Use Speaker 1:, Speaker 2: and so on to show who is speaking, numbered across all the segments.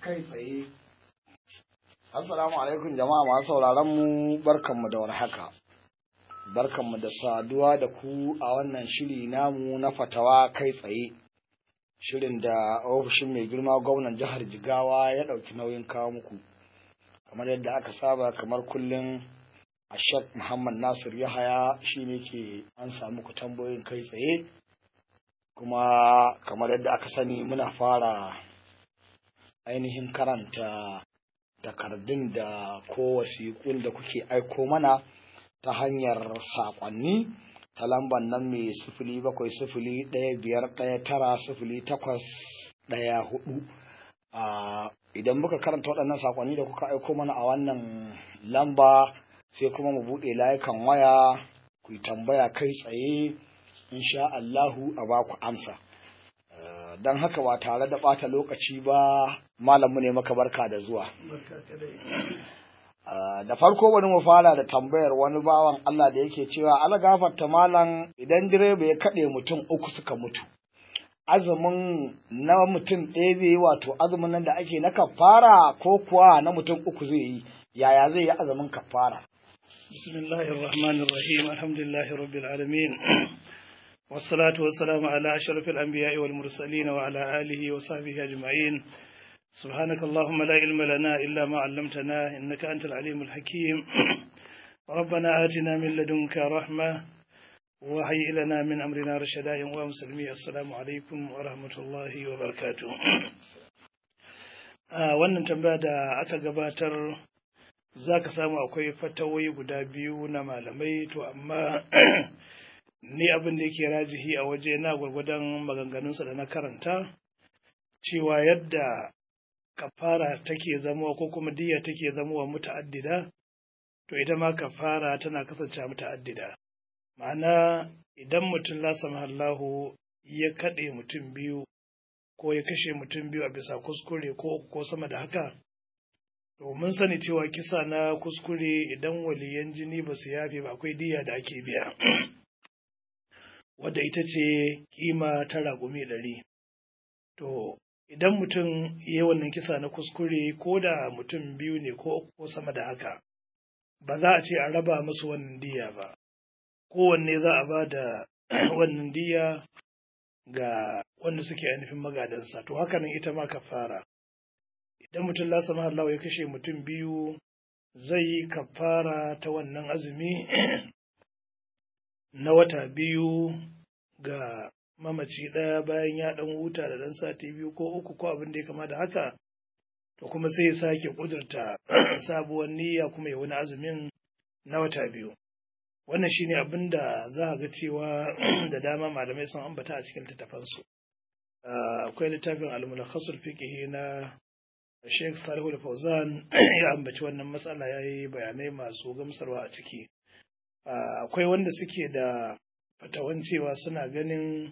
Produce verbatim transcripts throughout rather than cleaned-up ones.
Speaker 1: kai tsaye. Assalamu alaikum jama'a masu sauraron mu, barkanmu da warhaka. Barkanmu da saduwa da ku a wannan shiri namu na fatawa kai tsaye. Shirin da ofishin mai girma gwamnan jihar Jigawa ya ɗauki nauyin kawo muku. Kamar yadda aka saba, kamar kullum Ashak Muhammad Nasir Yahaya shi ne ke an samu ku tambayoyin kai tsaye. Kuma kamar yadda aka sani muna fara ainihin karanta takardun da ko wasiƙun da kuke aiko mana ta hanyar saƙonni ta lambar nan mai sifili bakwai sifili ɗaya biyar ɗaya tara sifili takwas ɗaya hudu. Idan muka karanta waɗannan saƙonni da kuka aiko mana a wannan lamba sai kuma mu buɗe layukan waya ku yi tambaya kai tsaye, insha Allahu a ba ku amsa. Don haka ba tare da ɓata lokaci ba, malamu ne maka barka da zuwa. Da farko bari mu fara da tambayar wani bawan Allah da yake cewa ala gafarta malam, idan direba ya kaɗe mutum uku suka mutu, azumin na mutum ɗaya zai yi, wato azumin nan da ake na kafara ko kuwa na mutum uku zai yi, yaya zai yi azumin kafara?
Speaker 2: Bismillahir Rahmanir Rahim, alhamdulillahi rabbil alamin. والصلاة والسلام على أشرف الأنبياء والمرسلين وعلى آله وصحبه أجمعين. سبحانك اللهم لا علم لنا إلا ما علمتنا إنك أنت العليم الحكيم. ربنا آتنا من لدنك رحمة وهيئ لنا من أمرنا رشدا. ومسلمي السلام عليكم ورحمة الله وبركاته. wannan tambaya da aka gabatar za ka samu akwai fatawoyi guda biyu na malamai, to amma ni abin da yake rajihi a waje na gwargwadon maganganunsa da na karanta, cewa yadda kafara take zama ko kuma diya take zama wa muta'addida, to ita ma kafara tana kasance muta'addida. Ma'ana idan mutum la samahallahu ya kaɗe mutum biyu ko ya kashe mutum biyu a bisa kuskure ko ko sama da haka, to mun sani cewa kisa na kuskure idan waliyan jini ba su yafe ba, akwai diya da ake biya wadda ita ce kima ta ragumi ɗari. To, idan mutum ya wannan kisa na kuskure ko da mutum biyu ne ko ko sama da haka, ba za a ce a raba musu wannan diya ba, kowanne za a ba da wannan diya ga wanda suke ainihin magadansa. To, haka nan ita ma kafara. Idan mutum la sama Allah ya kashe mutum biyu, zai yi kafara ta wannan azumi na wata biyu ga mamaci ɗaya bayan ya ɗan huta da ɗan sati biyu ko uku ko abin da ya kama da haka, to kuma sai ya sake ƙudurta sabuwar niyya kuma ya wani azumin na wata biyu. Wannan shine abin da za a ga cewa da dama malamai sun ambata a cikin littattafansu. Akwai littafin al-mulakhasul fiqhi na Sheikh Salihu al-Fawzan ya ambaci wannan matsala, ya yi bayanai masu gamsarwa a ciki. Akwai wanda suke da fatawan cewa suna ganin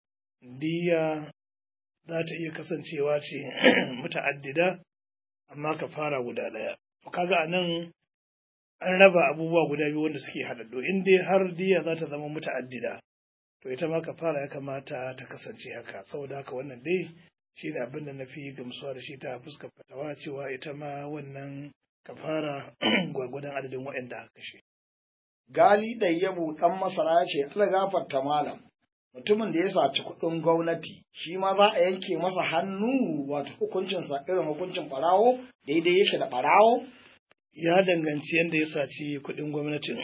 Speaker 2: diya za ta iya kasancewa ce muta'addida amma ka fara guda ɗaya. To kaga a nan an raba abubuwa guda biyu wanda suke haɗaɗɗo. In dai har diya za ta zama muta'addida, to ita ma ka fara ya kamata ta kasance haka. Saboda haka wannan dai shi ne abin da na fi gamsuwa da shi ta fuskar fatawa, cewa ita ma wannan ka fara gwargwadon adadin waɗanda aka kashe.
Speaker 1: Gali Ɗayyabu ɗan masara ya ce, Allah gafarta malam, mutumin da ya saci kuɗin gwamnati, shi ma za a yanke masa hannu, wato hukuncinsa irin hukuncin ɓarawo, daidai yake da ɓarawo?
Speaker 2: Ya danganci yadda ya saci kuɗin gwamnatin.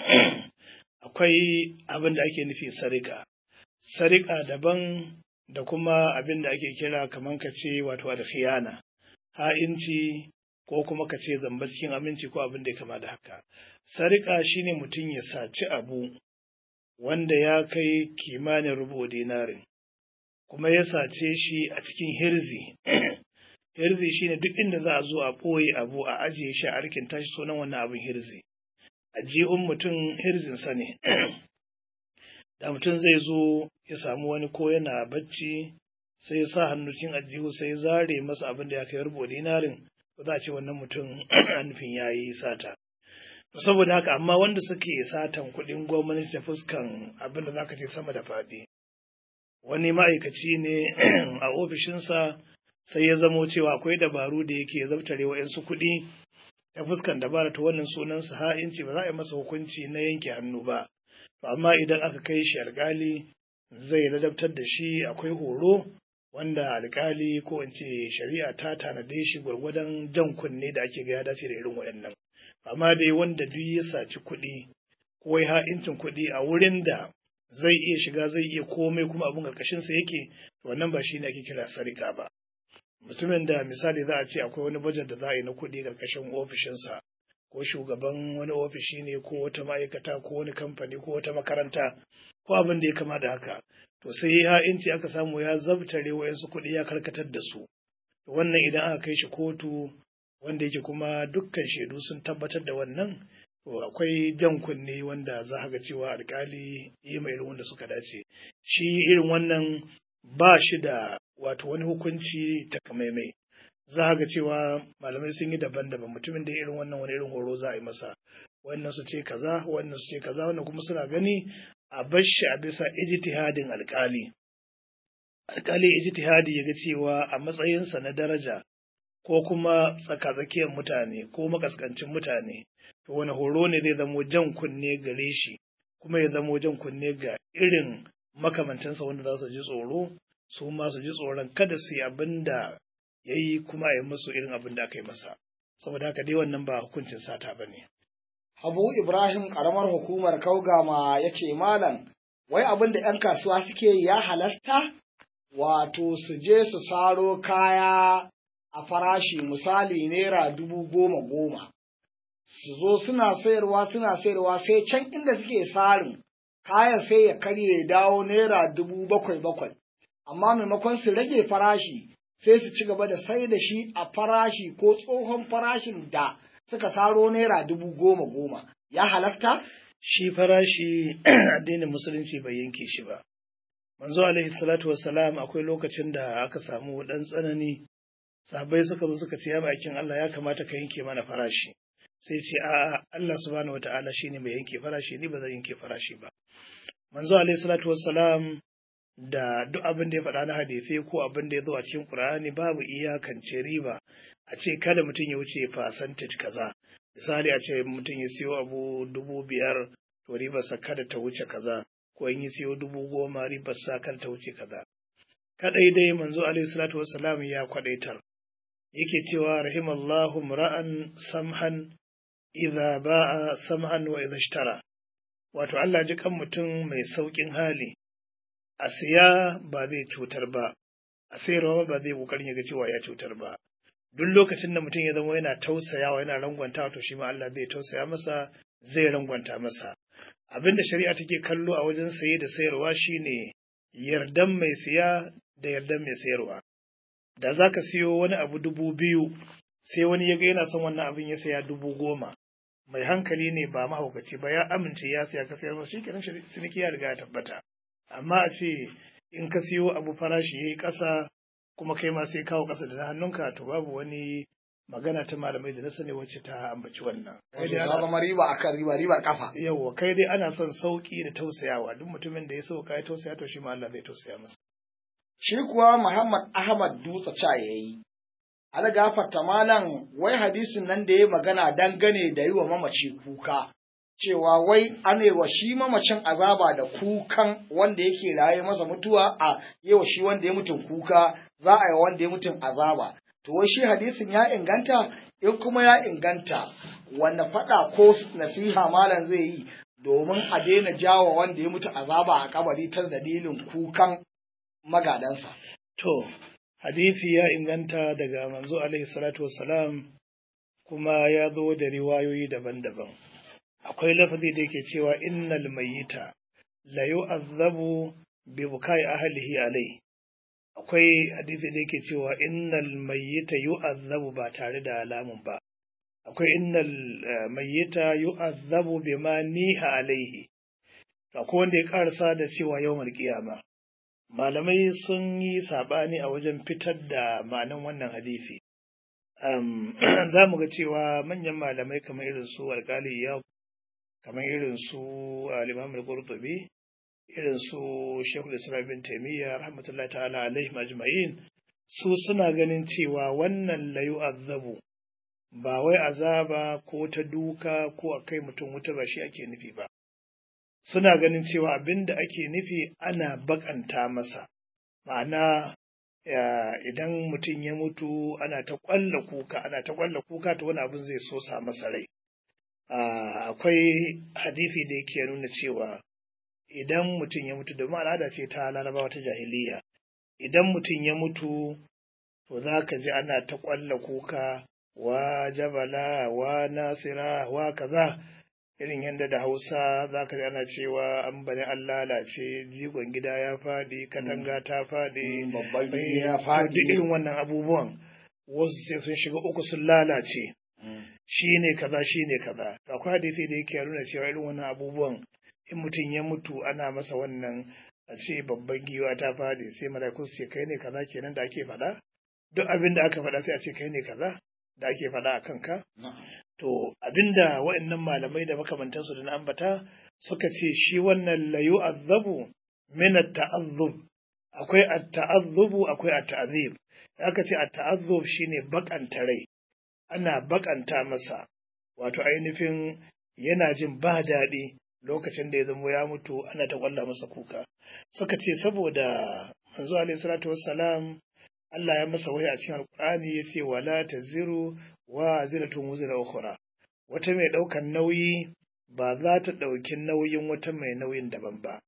Speaker 2: Akwai abin da ake nufi sarika. Sarika daban da kuma abin da ake kira kamar ka ce wato alkhiyana, ha'inci ko kuma ka ce zamba cikin aminci ko abin da ya kama da haka. Sarika shine mutum ya saci abu wanda ya kai kimanin rubu dinarin, kuma ya sace shi a cikin hirzi. Hirzi shine duk inda za a zo a ɓoye abu a ajiye shi a arkin tashi, sunan wannan abin hirzi. Ajihun mutum hirzinsa ne. Da mutum zai zo ya samu wani ko yana bacci, sai ya sa hannu cikin ajihu sai ya zare masa abin da ya kai rubu dinarin, ba za a ce wannan mutum nufin ya yi sata. Saboda haka, amma wanda suke satan kuɗin gwamnati ta fuskan abin da zaka ce sama da faɗi, wani ma'aikaci ne a ofishinsa sai ya zamo cewa akwai dabaru da yake zabtare wa'yansu kuɗi ta fuskan dabara ta wannan sunan sa ha'inci ba za a yi masa hukunci na yanke hannu ba. Amma idan aka kai shi alƙali zai ladabtar da shi, akwai horo wanda alƙali ko in ce shari'a ta tanade shi gwargwadon jan kunne da ake ga ya dace da irin waɗannan. Amma dai wanda duk ya saci kuɗi ko ya ha'incin kuɗi a wurin da zai iya shiga zai iya komai kuma abin ƙarƙashinsa yake, wannan ba shi ne ake kira sarika ba. Mutumin da misali za a ce akwai wani bajet da za a yi na kuɗi ƙarƙashin ofishinsa, ko shugaban wani ofishi ne ko wata ma'aikata ko wani kamfani ko wata makaranta ko abin da ya kama da haka, to sai ya ha'inci aka samu ya zabtare wa'yansu kuɗi ya karkatar da su. Wannan idan aka kai shi kotu wanda yake kuma dukkan shaidu sun tabbatar da wannan, to akwai jan kunne wanda za a ga cewa alkali yi mai irin wanda suka dace. Shi irin wannan ba shi da wato wani hukunci takamaimai. Za a ga cewa malamai sun yi daban-daban, mutumin da irin wannan wani irin horo za a yi masa, wannan su ce kaza wannan su ce kaza, wannan kuma suna gani a bar shi a bisa ijtihadin alkali. Alkali ijtihadi ya ga cewa a matsayinsa na daraja ko kuma tsakatsakiyar mutane ko makaskancin mutane, to wani horo ne zai zamo jan kunne gare shi kuma ya zamo jan kunne ga irin makamantansa wanda za su ji tsoro, su ma su ji tsoron kada su yi abin da ya yi kuma a yi musu irin abin da aka yi masa. Saboda haka dai wannan ba hukuncin sata ba ne.
Speaker 1: Habu Ibrahim ƙaramar hukumar Kaugama ya ce, Malam, wai abin da ‘yan kasuwa suke ya halasta? Wato su je su saro kaya a farashi misali naira dubu goma goma, su zo suna sayarwa suna sayarwa sai can inda suke sarin kayan sai ya karye ya dawo naira dubu bakwai bakwai, amma maimakon su rage farashi sai su ci gaba da sai da shi a farashi ko tsohon farashin da suka saro naira dubu goma goma. Ya halatta?
Speaker 2: Shi farashi addinin musulunci bai yanke shi ba. Manzo alaihi salatu wassalam akwai lokacin da aka samu dan tsanani, sahabbai suka zo suka ce ya bakin Allah ya kamata ka yanke mana farashi. Sai ce a'a, Allah subhanahu wataala shine mai yanke farashi, ni ba zan yanke farashi ba. Manzo alaihi salatu wassalam da duk abin da ya faɗa na hadisi ko abin da ya zo a cikin Qur'ani babu iyakance riba a ce kada mutum ya wuce percentage kaza. Misali a ce mutum ya siyo abu dubu biyar to ribarsa kada ta wuce kaza, ko in ya siyo dubu goma ribarsa kada ta wuce kaza. Kadai dai manzo alaihi salatu wassalam ya kwadaitar, yake cewa rahimallahu ra'an samhan idza ba'a samhan wa idza ishtara. Wato Allah ji kan mutum mai saukin hali, a siya ba zai cutar ba, a sayarwa ba zai kokarin ya ga cewa ya cutar ba. Duk lokacin da mutum ya zama yana tausayawa yana rangwanta, to shi ma Allah zai tausaya masa, zai rangwanta masa. Abin da shari'a take kallo a wajen saye da sayarwa shine yardan mai siya da yardan mai sayarwa. Da za ka siyo wani abu dubu biyu, sai wani ya ga yana son wannan abin ya saya dubu goma, mai hankali ne ba mahaukaci ba, ya amince ya siya ka sayar masa, shi kenan ciniki ya riga ya tabbata. Amma a ce in ka siyo abu farashi ya yi ƙasa kuma kai ma sai kawo ƙasa da na hannunka, to babu wani magana ta malamai da na sani wacce ta ambaci wannan.
Speaker 1: Kai dai ana zama riba akan riba, ribar kafa.
Speaker 2: Yawwa, kai dai ana son sauki da tausayawa, duk mutumin da ya sauka ya tausaya to shi ma Allah zai tausaya masa.
Speaker 1: Shi kuwa Muhammad Ahmad Dutse ca yayi, algafarta malam, wai hadisin nan da ya magana dangane da yi wa mamaci kuka, cewa wai an yi wa shi mamacin azaba da kukan wanda yake raye masa mutuwa, a yi wa shi wanda ya mutum kuka, za a yi wanda ya mutum azaba. To wai shi hadisin ya inganta? In kuma ya inganta, wanda faɗa ko nasiha malam zai yi domin a daina jawo wanda ya mutu azaba a kabari ta dalilin kukan magadansa?
Speaker 2: To, hadisi ya inganta daga manzo alaihi salatu wassalam, kuma ya zo da riwayoyi daban-daban. Akwai lafazi da yake cewa innal mayyita la yu'azzabu bi bukai ahlihi alai. Akwai hadisi da yake cewa innal mayyita yu'azzabu ba tare da alamun ba. Akwai innal mayyita yu'azzabu bima niha alaihi. Akwai wanda ya karasa da cewa yawmal qiyama. Malamai sun yi saɓani a wajen fitar da ma'anan wannan hadisi. Um, za mu ga cewa manyan malamai kamar irin su alƙali Iyad, kamar irin su al-Imam al-Qurtubi, irin su Sheikhul Islam bin Taymiyyah rahmatullahi ta'ala alaihi majma'in, su suna ganin cewa wannan layu azabu ba wai azaba ko ta duka ko a kai mutum wuta ba shi ake nufi ba. Suna ganin cewa abin da ake nufi ana bakanta masa, ma'ana idan mutum ya mutu ana ta ƙwalla kuka, ana ta ƙwalla kuka ta wani abin zai so sa masa rai. Akwai hadisi da yake nuna cewa idan mutum ya mutu, domin al'ada ce ta larabawa ta jahiliya, idan mutum ya mutu to za ka ji ana ta ƙwalla kuka, wa jabala, wa nasira, wa kaza, irin yadda da Hausa za ka ji ana cewa an bani an lalace, jigon gida ya faɗi, katanga ta faɗi,
Speaker 1: babban gida ya faɗi,
Speaker 2: irin wannan abubuwan wasu sai sun shiga uku sun lalace, shi ne kaza shi ne kaza. Akwai hadisi da yake nuna cewa irin wannan abubuwan in mutum ya mutu ana masa wannan, a ce babban giwa ta faɗi, sai mala'iku su ce kai ne kaza kenan da ake faɗa, duk abin da aka faɗa sai a ce kai ne kaza da ake faɗa a kanka. To abinda waɗannan malamai da makamantansu da na ambata suka ce shi wannan layu azabu min at-ta'azzub, akwai at-ta'azzubu akwai at-ta'zib. Aka ce at-ta'azzub shine bakanta rai, ana bakanta masa, wato ainihin yana jin ba daɗi lokacin da ya zama ya mutu ana ta kwalla masa kuka. Suka ce saboda manzo alaihi salatu wassalam Allah ya masa waya a cikin Alƙur'ani ya ce wala taziru wa ziratun wuzira ukhra, wata mai ɗaukan nauyi ba za ta ɗauki nauyin wata mai nauyin daban ba.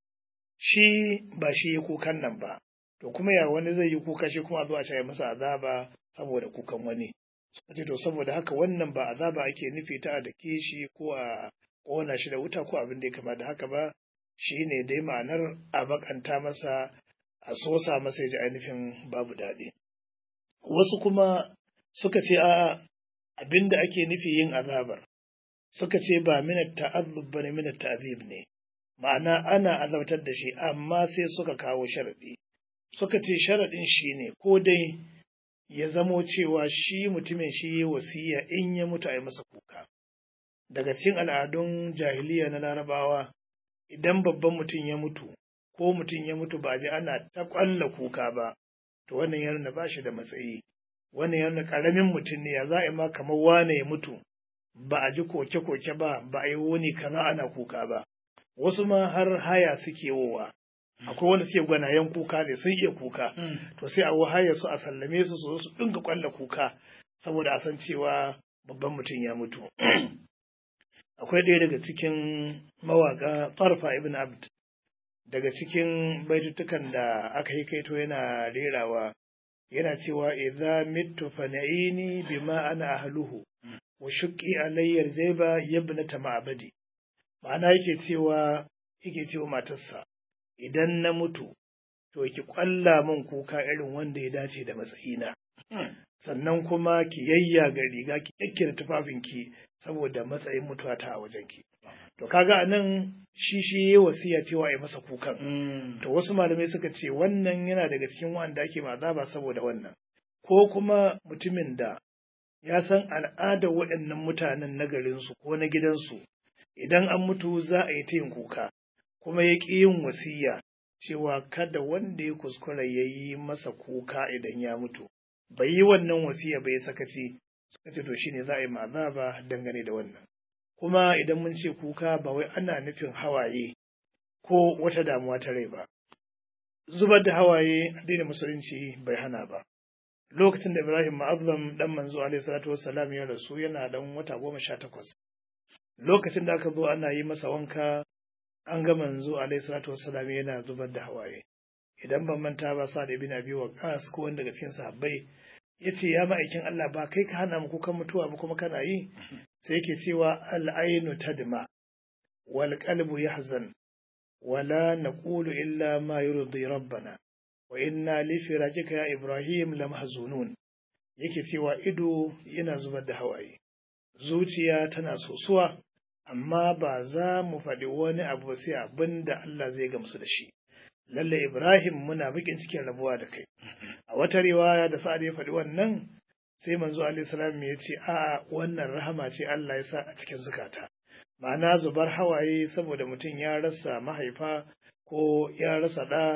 Speaker 2: Shi ba shi yi kukan nan ba, to kuma ya wani zai yi kuka shi kuma zuwa ya masa azaba saboda kukan wani. Suka ce to saboda haka wannan ba azaba ake nufi ta a dake shi ko a ƙona shi da wuta ko abin da ya kama da haka ba, shi ne dai ma'anar a bakanta masa, a sosa masa ya ji ainihin babu daɗi. Wasu kuma suka ce a abin da ake nufi yin azabar, suka ce ba minat ta'azzub ba ne, minat ta'zib ne, ma'ana ana azabtar da shi amma sai suka kawo sharaɗi. Suka ce sharaɗin shi ne ko dai ya zamo cewa shi mutumin shi yi wasiya in ya mutu a yi masa kuka. Daga cikin al'adun jahiliya na Larabawa, idan babban mutum ya mutu ko mutum ya mutu ba ji ana ta ƙwalla kuka ba, to wannan ya nuna ba shi da matsayi, wannan ya nuna ƙaramin mutum ne, ya za a ma kamar wane ya mutu ba a ji koke-koke ba, ba a yi wani kaza ana kuka ba. Wasu ma har haya suke wowa, akwai wanda suke gwanayen kuka ne, sun iya kuka, to sai a wahaya su a sallame su su su dinga ƙwalla kuka saboda a san cewa babban mutum ya mutu. Akwai ɗaya daga cikin mawaƙa Tarfa ibn Abd, daga cikin baitutukan da aka yi kaito yana rerawa, yana cewa idza mittu fana'ini bima ana ahluhu wa shuqqi alayya jayba yabnata ma'badi. Ma'ana yake cewa yake cewa matarsa, idan na mutu to ki kwalla min kuka irin wanda ya dace da matsayina, sannan kuma ki yayya ga riga ki yakkira tufafinki saboda matsayin mutuwa ta a wajenki. To kaga anan shi shi ya wasiya cewa ya masa kukan. To wasu malamai suka ce wannan yana daga cikin wanda ake mazaba saboda wannan. Ko kuma mutumin da ya san al'adar waɗannan mutanen na garinsu ko na gidansu, idan an mutu za a yi ta yin kuka, kuma ya ƙi yin wasiya cewa kada wanda ya kuskura ya yi masa kuka idan ya mutu. Bai yi wannan wasiya bai sakaci, suka ce to shine za a yi mazaba dangane da wannan. Kuma idan mun ce kuka ba wai ana nufin hawaye ko wata damuwa ta rai ba. Zubar da hawaye addinin musulunci bai hana ba. Lokacin da Ibrahim Ma'azzam dan manzo alaihi salatu wassalam ya rasu yana dan wata goma sha takwas. Lokacin da aka zo ana yi masa wanka, an ga manzo alaihi salatu wassalam yana zubar da hawaye. Idan ban manta ba, Sa'ad ibn Abi Waqqas ko wanda daga cikin sahabbai yace ya ma'aikin Allah ba kai ka hana mu kukan mutuwa ba kuma kana yi? Sai yake cewa al'ainu tadma wal qalbu yahzan wala naqulu illa ma yurdi rabbana wa inna li firajika ya Ibrahim lamahzunun. Yake cewa ido yana zubar da hawaye, zuciya tana sosuwa, amma ba za mu faɗi wani abu sai abin da Allah zai gamsu da shi. Lalle Ibrahim muna bakin cikin rabuwa da kai. A wata riwaya da Sa'ad ya faɗi wannan, sai manzo alaihi salam ya ce a wannan rahama ce Allah ya sa a cikin zukata. Ma'ana zubar hawaye saboda mutum ya rasa mahaifa ko ya rasa ɗa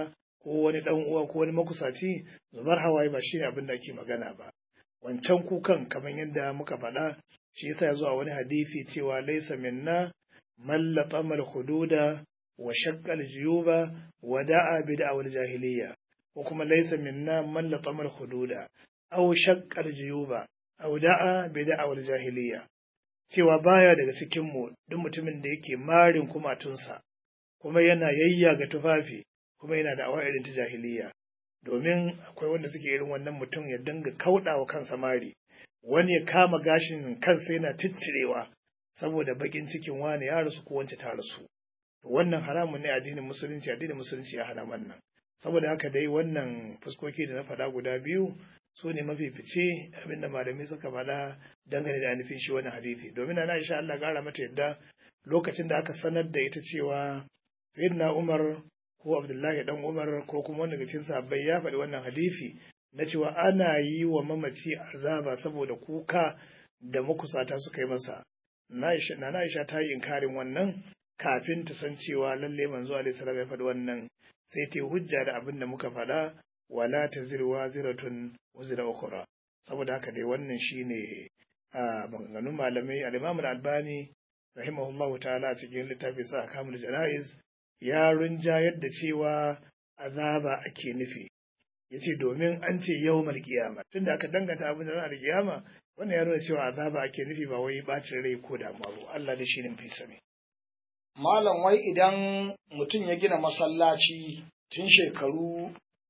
Speaker 2: ko wani ɗan uwa ko wani makusaci, zubar hawaye ba shi ne abin da ake magana ba. Wancan kukan kamar yadda muka faɗa shi yasa ya zo a wani hadisi cewa laisa minna man latama al-hududa wa shaqqa al-juyuba wa da'a bi da'wal jahiliyya, ko kuma laisa minna man latama al-hududa aw shaqqa al-juyuba aw da'a bi da'wal jahiliyya, cewa baya daga cikin mu duk mutumin da yake marin kumatunsa kuma yana yayyaga tufafi kuma yana da awa irin ta jahiliyya. Domin akwai wanda suke irin wannan mutum ya dinga kauɗawa kansa mari, wani ya kama gashin kansa yana ciccirewa saboda bakin cikin wani ya rasu ko wance ta rasu. Wannan haramun ne addinin musulunci, addinin musulunci ya hana wannan. Saboda haka dai wannan fuskoki da na faɗa guda biyu su ne mafifice abinda malamai suka faɗa dangane da anufin shi wannan hadisi. Domin na Aisha Allah ƙara mata yadda lokacin da aka sanar da ita cewa Sayyidina Umar ko Abdullahi dan Umar ko kuma wanda daga cikin sahabbai ya faɗi wannan hadisi na cewa ana yi wa mamaci azaba saboda kuka da makusata suka yi masa. Na Aisha ta yi inkarin wannan kafin ta san cewa lalle manzo alaihi salam ya faɗi wannan, sai ta hujja da abin da muka faɗa wala taziru waziratun wazira ukhra. Saboda haka dai wannan shine a maganganun malamai. Al-Imam Al-Albani rahimahullahu ta'ala a cikin littafin sa Kamul Janaiz ya rinjayar da cewa azaba ake nufi, yace domin an ce yawmal qiyama, tunda aka danganta abin da ranar kiyama, wannan ya nuna cewa azaba ake nufi ba wai bacin rai ko damuwa ba. Allah da shi ne fi sani.
Speaker 1: Malam, wai idan mutum ya gina masallaci tun shekaru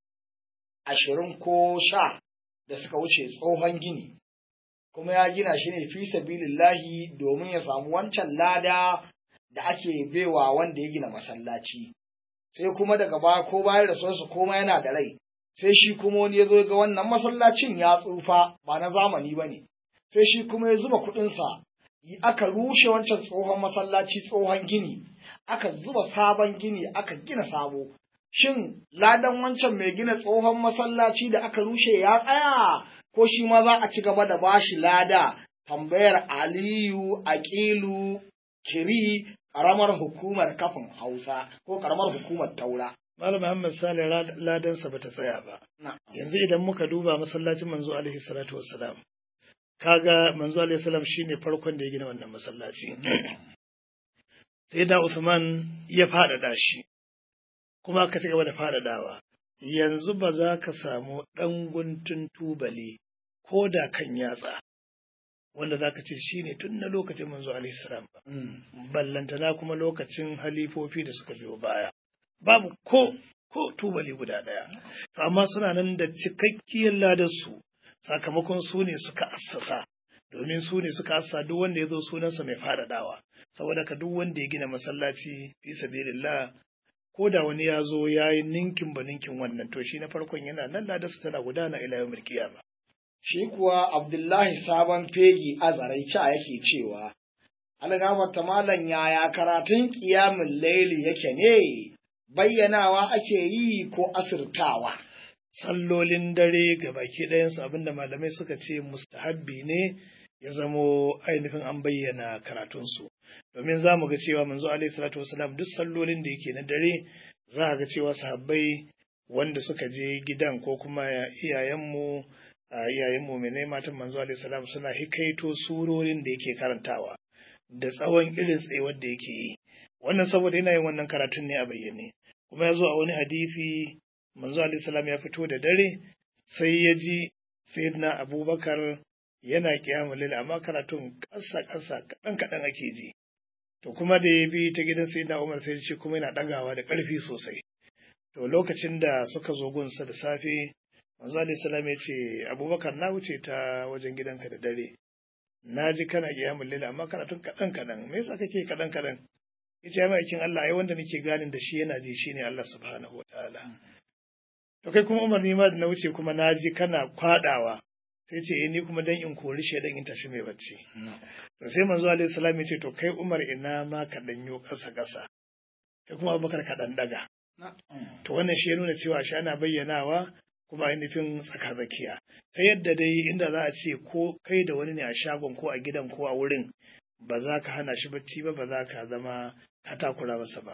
Speaker 1: ashirin ko sha da suka wuce, tsohon gini, kuma ya gina shi ne fi sabilillahi domin ya samu wancan lada da ake baiwa wanda ya gina masallaci, sai kuma daga baya ko bayan rasuwarsa koma yana da rai, sai shi kuma wani ya zo ga wannan masallacin ya tsufa ba na zamani ba ne, sai shi kuma ya zuba kuɗinsa aka rushe wancan tsohon masallaci, tsohon gini, aka zuba sabon gini, aka gina sabo. Shin ladan wancan mai gina tsohon masallaci da aka rushe ya tsaya, ko shi ma za a ci gaba da bashi lada? Tambayar Aliyu Aqilu Kiri, ƙaramar hukumar kafin Hausa ko ƙaramar hukumar Taura.
Speaker 2: Malam Muhammad Salih ladansa bata tsaya ba. Yanzu idan muka duba masallacin manzo alaihi salatu wassalam, kaga manzo alaihi salam shine farkon da ya gina wannan masallaci. Sai da Usman ya faɗaɗa shi, kuma aka ci gaba da faɗaɗawa. Yanzu ba za ka samu ɗan guntun tubali ko da kan yatsa wanda za ka ce shi ne tun na lokacin manzo alaihi salam ba. Ballantana kuma lokacin halifofi da suka biyo baya. Babu ko ko tubali guda ɗaya. To amma suna nan da cikakkiyar ladarsu, sakamakon su ne suka assasa, domin su ne suka assasa duk wanda ya zo sunansa mai faɗaɗawa. Saboda ka duk wanda ya gina masallaci fi sabilillah, ko da wani ya zo ya yi ninkin ba ninkin wannan, to shi na farkon yana nan ladarsa tana gudana ila yawmil qiyama.
Speaker 1: Shi kuwa Abdullahi Sabon Fegi Azarai ca yake cewa, Algafarta malam, yaya karatun ƙiyamin laili yake ne, bayyanawa ake yi ko asirtawa?
Speaker 2: Sallolin dare ga baki ɗayansu abinda malamai suka ce mustahabbi ne ya zamo ainihin an bayyana karatunsu. Domin za mu ga cewa manzo alaihi salatu wasalam duk sallolin da yake na dare za a ga cewa sahabbai wanda suka je gidan ko kuma iyayenmu a iyayen mu'minai matan manzo alaihi salam suna hikaito surorin da yake karantawa da tsawon irin tsayuwar da yake yi. Wannan saboda yana yin wannan karatun ne a bayyane. Kuma ya zo a wani hadisi manzo alaihi salam ya fito da dare sai ya ji sayyidina Abubakar yana kiyamul lail, amma karatun ƙasa ƙasa kaɗan kaɗan ake ji. To kuma da ya bi ta gidan sayyidina Umar sai ya ce kuma yana ɗagawa da ƙarfi sosai. To lokacin da suka zo gunsa da safe, manzo alaihi salam ya ce, Abubakar, na wuce ta wajen gidanka da dare, na ji kana kiyamul lail amma karatun kaɗan kaɗan, me yasa kake kaɗan kaɗan? Yace ya maikin Allah, ai wanda nake ganin da shi yana ji shine Allah subhanahu wataala. To kai kuma Umar, ni ma da na wuce kuma na ji kana kwaɗawa, sai ce eh ni kuma dan in kori shedan in tashi mai bacci. To sai manzo alaihi salam ya ce, to kai Umar, ina ma ka danyo ƙasa ƙasa, kai kuma Abubakar ka dan daga. To wannan shi ya nuna cewa shi ana bayyanawa kuma ainihin tsaka-tsakiya, ta yadda dai inda za a ce ko kai da wani ne a shagon ko a gidan ko a wurin, ba za ka hana shi bacci ba, ba za ka zama ka takura masa ba.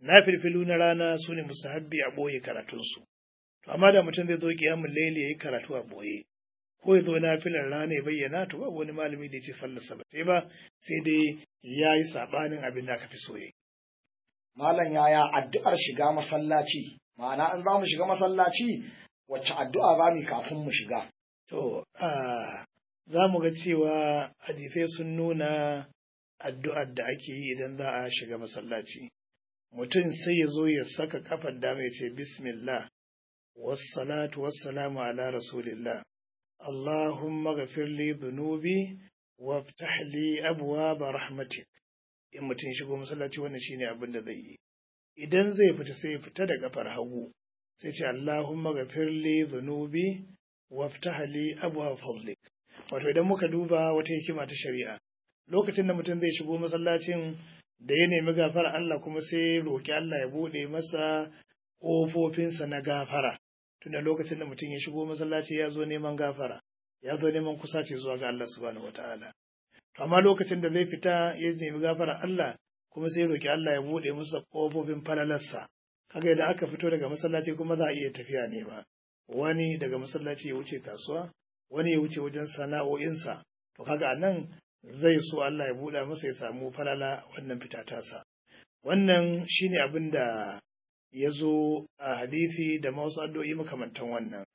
Speaker 2: nafilfilu na rana su ne musahabbi a ɓoye karatunsu. To amma da mutum zai zo kiyamun laili ya yi karatu a ɓoye, ko ya zo nafilar rana ya bayyana, to babu wani malami da ya ce sallarsa ba sai ba, sai dai ya yi saɓanin abin da aka fi so ya yi.
Speaker 1: Malam yaya addu'ar shiga masallaci, ma'ana in za mu shiga masallaci wacce addu'a za mu yi kafin mu shiga?
Speaker 2: To, za mu ga cewa hadisai sun nuna addu'ar da ake yi idan za a shiga masallaci. Mutum sai ya zo ya saka kafar dama ya ce bismillah, wassalatu wassalamu ala rasulillah, Allahumma ghafir li dhunubi waftah li abwaaba rahmatik. In mutum shigo masallaci wannan shine abin da zai yi. Idan zai fita sai ya fita da kafar hagu, sai ce Allahumma ghafir li dhunubi waftah li abwaaba fadlik. Wato idan muka duba wata hikima ta shari'a, lokacin da mutum zai shigo masallacin da ya nemi gafara Allah kuma sai roƙi Allah ya buɗe masa ƙofofinsa na gafara. Tunda lokacin da mutum ya shigo masallaci ya zo neman gafara, ya zo neman kusaci zuwa ga Allah subhanahu wataala. To amma lokacin da zai fita ya nemi gafara Allah kuma sai roƙi Allah ya buɗe masa ƙofofin falalarsa. Kaga idan aka fito daga masallaci kuma za a iya tafiya ne ba. Wani daga masallaci ya wuce kasuwa, wani ya wuce wajen sana'o'insa. To kaga a nan zai so Allah ya buɗa masa ya samu falala wannan fita tasa. Wannan shine abin da ya zo a hadisi da wasu addu'o'i makamantan wannan.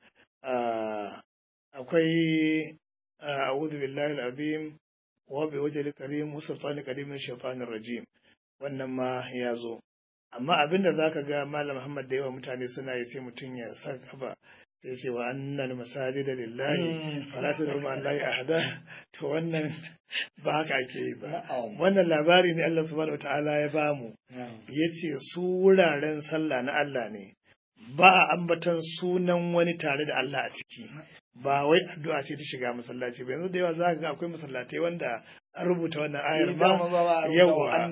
Speaker 2: Akwai a'udhu billahi al-azim wa bi wajhil karim wa sultanil karim min shaitanir rajim. Wannan ma ya zo. Amma abin da zaka ga Malam Muhammad da yawa mutane suna yi sai mutum ya saka ba sai ce wa annal masajida lillahi fala tad'u ma'a allahi ahada. To wannan ba haka ake yi ba. Wannan labari ne Allah subhanahu wataala ya bamu, yace su wuraren sallah na Allah ne, ba a ambatan sunan wani tare da Allah a ciki, ba wai addu'a ce ta shiga masallaci ba. Yanzu da yawa za ka ga akwai masallatai wanda an rubuta wannan ayar ma yawa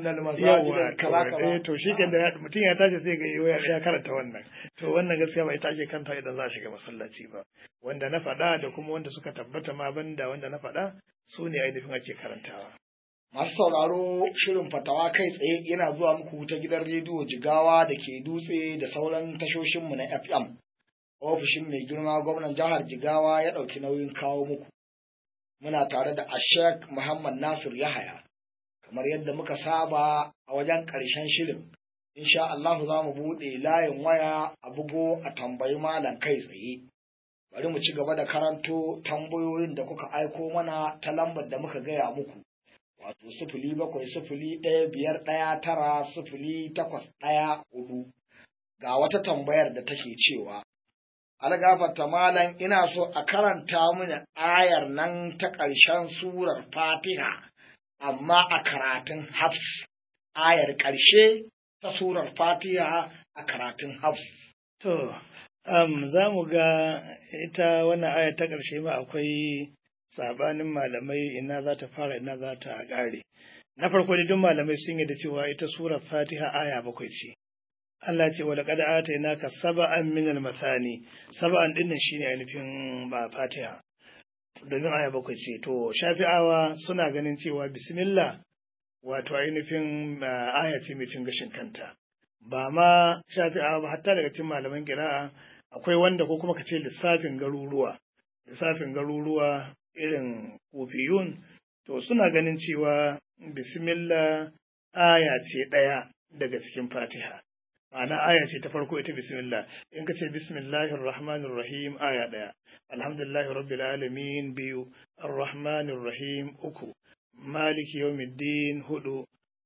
Speaker 2: yawa to shi ke da mutum ya tashi sai ga ya karanta wannan. To wannan gaskiya ba ita ake kanta idan za a shiga masallaci ba. Wanda na faɗa da kuma wanda suka tabbata ma banda wanda na faɗa su ne ainihin ake karantawa.
Speaker 1: Masu sauraro, shirin fatawa kai tsaye yana zuwa muku ta gidan rediyo Jigawa da ke Dutse da sauran tashoshinmu na F M. Ofishin mai girma gwamnan jihar Jigawa ya ɗauki nauyin kawo muku. Muna tare da Ashek Muhammad Nasir Yahaya. Kamar yadda muka saba a wajen ƙarshen shirin, insha Allah za mu buɗe layin waya a bugo a tambayi malam kai tsaye. Bari mu ci gaba da karanto tambayoyin da kuka aiko mana ta lambar da muka gaya muku. Wato sifili bakwai sifili ɗaya biyar ɗaya tara sifili takwas ɗaya hudu. Ga wata tambayar da take cewa, Algafarta malam, ina so a karanta mini ayar nan ta ƙarshen surar Fatiha, amma a karatun Hafs. Ayar ƙarshe ta surar Fatiha a karatun Hafs.
Speaker 2: To, um, za mu ga ita wannan ayar ta ƙarshe ma akwai sabanin malamai ina za ta fara ina za ta ƙare. Na farko da duk malamai sun yi da cewa ita surar Fatiha aya bakwai ce. Allah ce wala qad atainaka sab'an min al-mathani. Sab'an din nan shine ainihin ba Fatiha. Domin aya bakwai ce. To Shafi'awa suna ganin cewa bismillah wato ainihin aya ce mai cin gashin kanta. Ba ma Shafi'awa ba, hatta daga cikin malaman qira'a akwai wanda ko kuma kace lissafin garuruwa. Lissafin garuruwa irin Kufiyun to suna ganin cewa bismillah aya ce ɗaya daga cikin Fatiha. Ma'ana aya ce ta farko ita bismillah. In ka ce bismillahir rahmanir rahim aya ɗaya, alhamdulillahi rabbil alamin biyu, arrahmanir rahim uku, maliki yawmiddin hudu,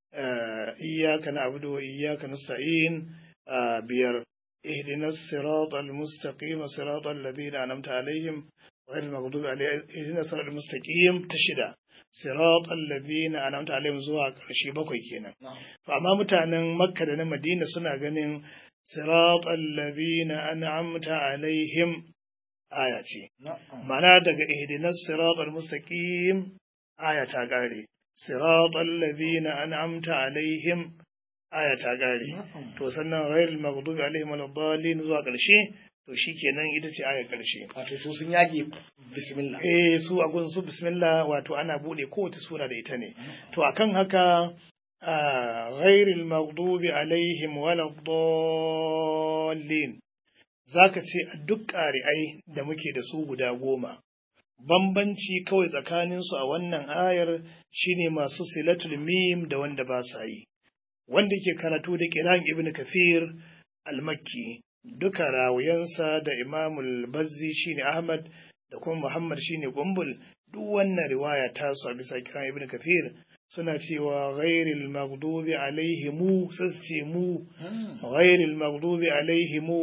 Speaker 2: iyyaka na'budu wa iyyaka nasta'in biyar, ihdinas siratal mustaqim siratal ladzina an'amta alaihim ghayril maghdubi alaihim ihdinas siratal mustaqim ta shida. Siratal ladina an'amta alaihim zuwa ƙarshe bakwai kenan. To amma mutanen Makka da na Madina suna ganin siratal ladina an'amta alaihim aya ce. Ma'ana daga ihdinas siratal mustaqim aya ta ƙare. Siratal ladina an'amta alaihim aya ta ƙare. To sannan ghayril maghdubi alaihim waladdallin zuwa ƙarshe. To shi kenan ita ce ayar ƙarshe.
Speaker 1: Wato su sun yage bismillah.
Speaker 2: Eh su a gun su bismillah wato ana buɗe kowace sura da ita ne. To akan haka a ghairil maghdubi alaihim waladdallin zaka ce a duk ƙari'ai da muke da su guda goma bambanci kawai tsakaninsu a wannan ayar shine masu silatul mim da wanda ba sa yi wanda ke karatu da kiran ibn kafir al-makki duka rawayansa da imamul bazzi shine ahmad da kuma muhammad shine gumbul duk wannan riwaya ta su a bisa kiran ibn kafir suna cewa ghairil maghdubi alaihimu sai ce mu ghairil maghdubi alaihimu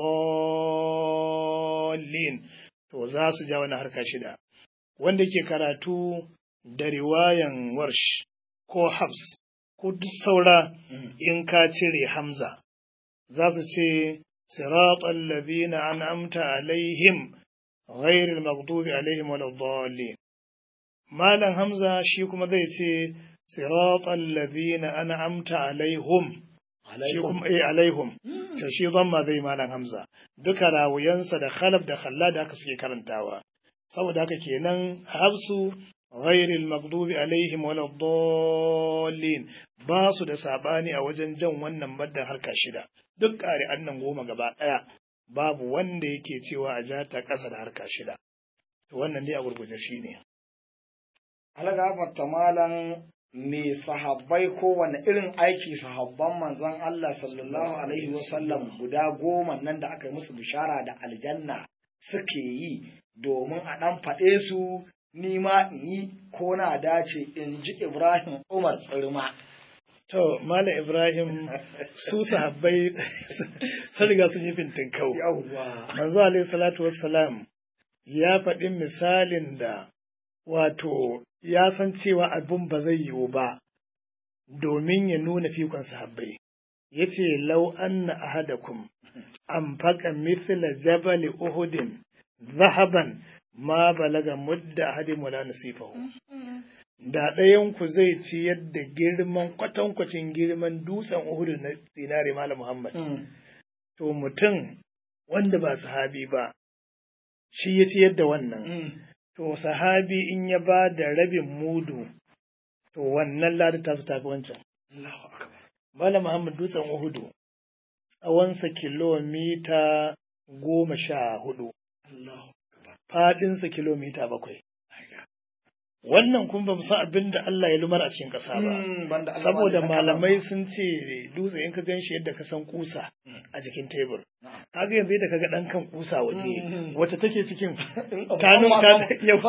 Speaker 2: waladdallin to za su ja wani harka shida wanda ke karatu da riwayan warsh ko hafs ko duk saura in ka cire hamza za su ce siratal ladina an'amta alaihim ghairil maghdubi alaihim waladdallin malam hamza shi kuma zai ce siratal ladina an'amta alaihum shi kuma eh alaihum to shi zamma zai malam hamza duka rawuyansa da khalaf da khallad haka suke karantawa saboda haka kenan hafsu ghairil maghdubi alaihim waladdallin ba su da sabani a wajen jan wannan maddan harka shida duk ƙari annan goma gaba ɗaya babu wanda yake cewa a jata ƙasa da harka shida to wannan ne a gurguje shi ne
Speaker 1: algafarta malan me sahabbai ko wani irin aiki sahabban manzon Allah sallallahu alaihi wasallam guda goma nan da aka yi musu bishara da aljanna suke yi domin a ɗan faɗe su ni ma in yi ko na dace in ji Ibrahim Umar Tsirma.
Speaker 2: To, Mala Ibrahim su sahabbai sun riga sun yi fintin kau. Manzo alaihi salatu wassalam ya faɗi misalin da wato ya san cewa abin ba zai yiwu ba domin ya nuna fikon sahabbai. Ya ce, Lau anna ahadakum an faƙa mithla jabali Uhudin zahaban ma balaga mudda ahadin wala nasifahu. Da ɗayanku zai ci yadda girman kwatankwacin girman dutsen Uhudu na zinare Malam Muhammad. To mutum wanda ba sahabi ba, shi ya ci yadda wannan. To sahabi in ya ba da rabin mudu, to wannan lada ta su tafi wancan. Malam Muhammad dutsen Uhudu, tsawonsa kilomita goma sha hudu. Faɗinsa kilomita bakwai. Wannan kun ba san abin da Allah ya lumar a cikin ƙasa ba, saboda malamai sun ce dutse in ka gan shi yadda ka san kusa a jikin tebur. Kaga yanzu yadda ka ga ɗan kan kusa waje, wacce take cikin tanun ka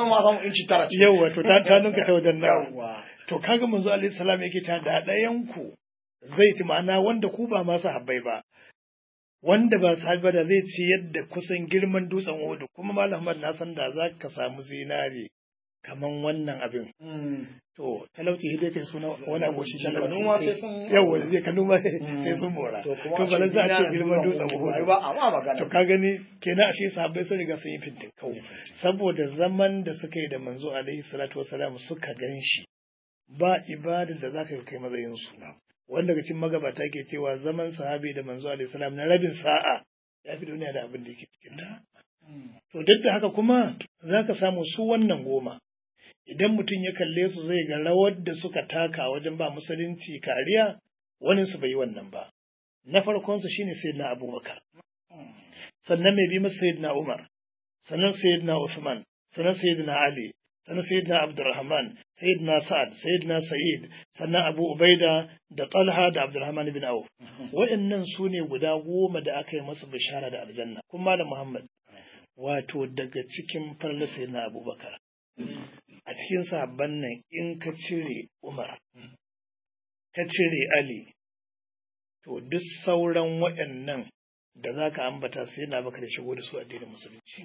Speaker 2: yau wato tanun ka ta wajen nan. To kaga manzo alaihi salam yake ta da ɗayan ku zai ci ma'ana wanda ku ba masu habbai ba. Wanda ba sahabi ba da zai ci yadda kusan girman dutsen Uhud kuma Malam Ahmad na san da za ka samu zinare kaman wannan abin. To talauci hidai kai suna wani abu shi talauci.
Speaker 1: Kanuma sai sun
Speaker 2: yawa zai kanuma sai sun mora. To ba za a ce girman dutsen Uhud
Speaker 1: ba amma magana.
Speaker 2: To ka gani kenan ashe sahabbai sun riga sun yi fintin kau. Saboda zaman da suka yi da manzo alaihi salatu wasalam suka gan shi ba ibadar da za ka kai matsayin su. Wanda daga cikin magabata ke cewa zaman sahabi da manzo alaihi salam na rabin sa'a ya fi duniya da abin da yake cikin ta. To duk da haka kuma za ka samu su wannan goma. Idan mutum ya kalle su zai ga rawar da suka taka wajen ba musulunci kariya, wani su bai yi wannan ba. Na farkon su shine sayyidina Abubakar. Sannan mai bi masa sayyidina Umar, sannan sayyidina Usman, sannan sayyidina Ali, sannan sayyidina Abdurrahman, sayyidina Sa'ad, sayyidina Sa'id, sannan Abu Ubaida da Talha da Abdurrahman ibn Auf. Waɗannan su ne guda goma da aka yi masu bishara da aljanna. Kuma da Muhammad wato daga cikin farla sayyidina Abubakar. A cikin sahabban nan in ka cire Umar, ka cire Ali, to duk sauran waɗannan da za ka ambata sai na baka da shigo da su addinin musulunci.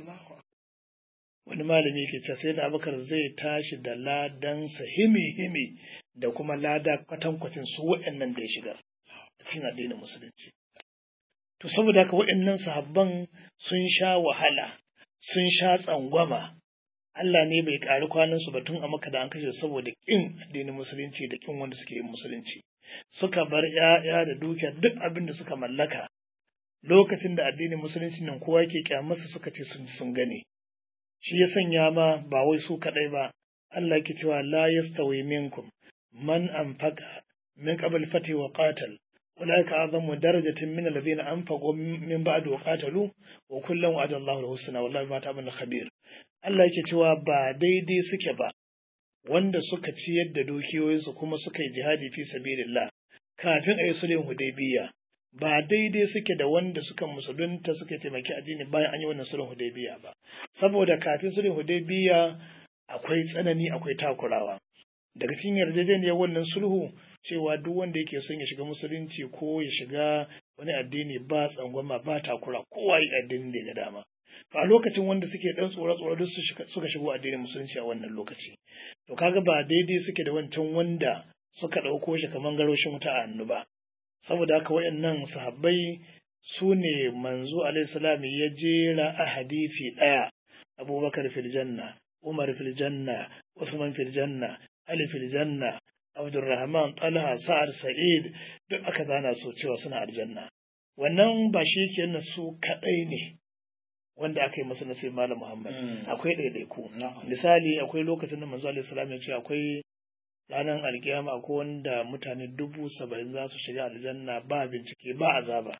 Speaker 2: Wani malami ke ce sai na bakar zai tashi da ladansa himi-himi da kuma lada kwatankwacin su waɗannan da ya shiga a cikin addinin musulunci. To saboda haka waɗannan sahabban sun sha wahala, sun sha tsangwama. Allah ne bai ƙari kwanansu ba tun a maka da an kashe saboda ƙin addinin musulunci da ƙin wanda suke yin musulunci. Suka bar ‘ya'ya da dukiya duk abin da suka mallaka. Lokacin da addinin musulunci nan kowa ke kyamarsa suka ce sun sun gane. Shi ya sanya ma ba wai su kaɗai ba. Allah ke cewa la yastawi minkum man anfaqa min qabl fati wa qatal ulaika azamu darajatin min alladhina anfaqu min ba'd wa qatalu wa kullan wa'ada Allahu al-husna wallahi ma ta'malun khabir. Allah yake cewa ba daidai suke ba wanda suka ciyar da dukiyoyinsu kuma suka yi jihadi fi sabilillah kafin a yi sulhun Hudaybiya, ba daidai suke da wanda suka musulunta suka taimaki addini bayan an yi wannan sulhun Hudaybiya ba, saboda kafin sulhun Hudaybiya akwai tsanani akwai takurawa. Daga cikin yarjejeniyar wannan sulhu cewa duk wanda yake son ya shiga musulunci ko ya shiga wani addini ba tsangwama ba takura, kowa yi addinin da ya ga dama. To a lokacin wanda suke dan tsoro tsoro duk suka shigo addinin musulunci a wannan lokaci, to kaga ba daidai suke da wancan wanda suka ɗauko shi kamar garoshin wuta a hannu ba. Saboda haka waɗannan sahabbai su ne manzo alaihi salam ya jera a hadisi ɗaya: Abubakar fil janna, Umar fil janna, Usman fil janna, Ali fil janna, Abdurrahman, Talha, Sa'ad, Sa'id, duk aka zana su cewa suna aljanna. Wannan ba shi ke su kaɗai ne wanda aka yi masa nasib Malam Muhammad. Akwai ɗaiɗaiku. Misali, akwai lokacin da manzo alaihi salam ya ce akwai ranar alkiyama akwai wanda mutane dubu saba'in za su shiga aljanna ba bincike ba azaba.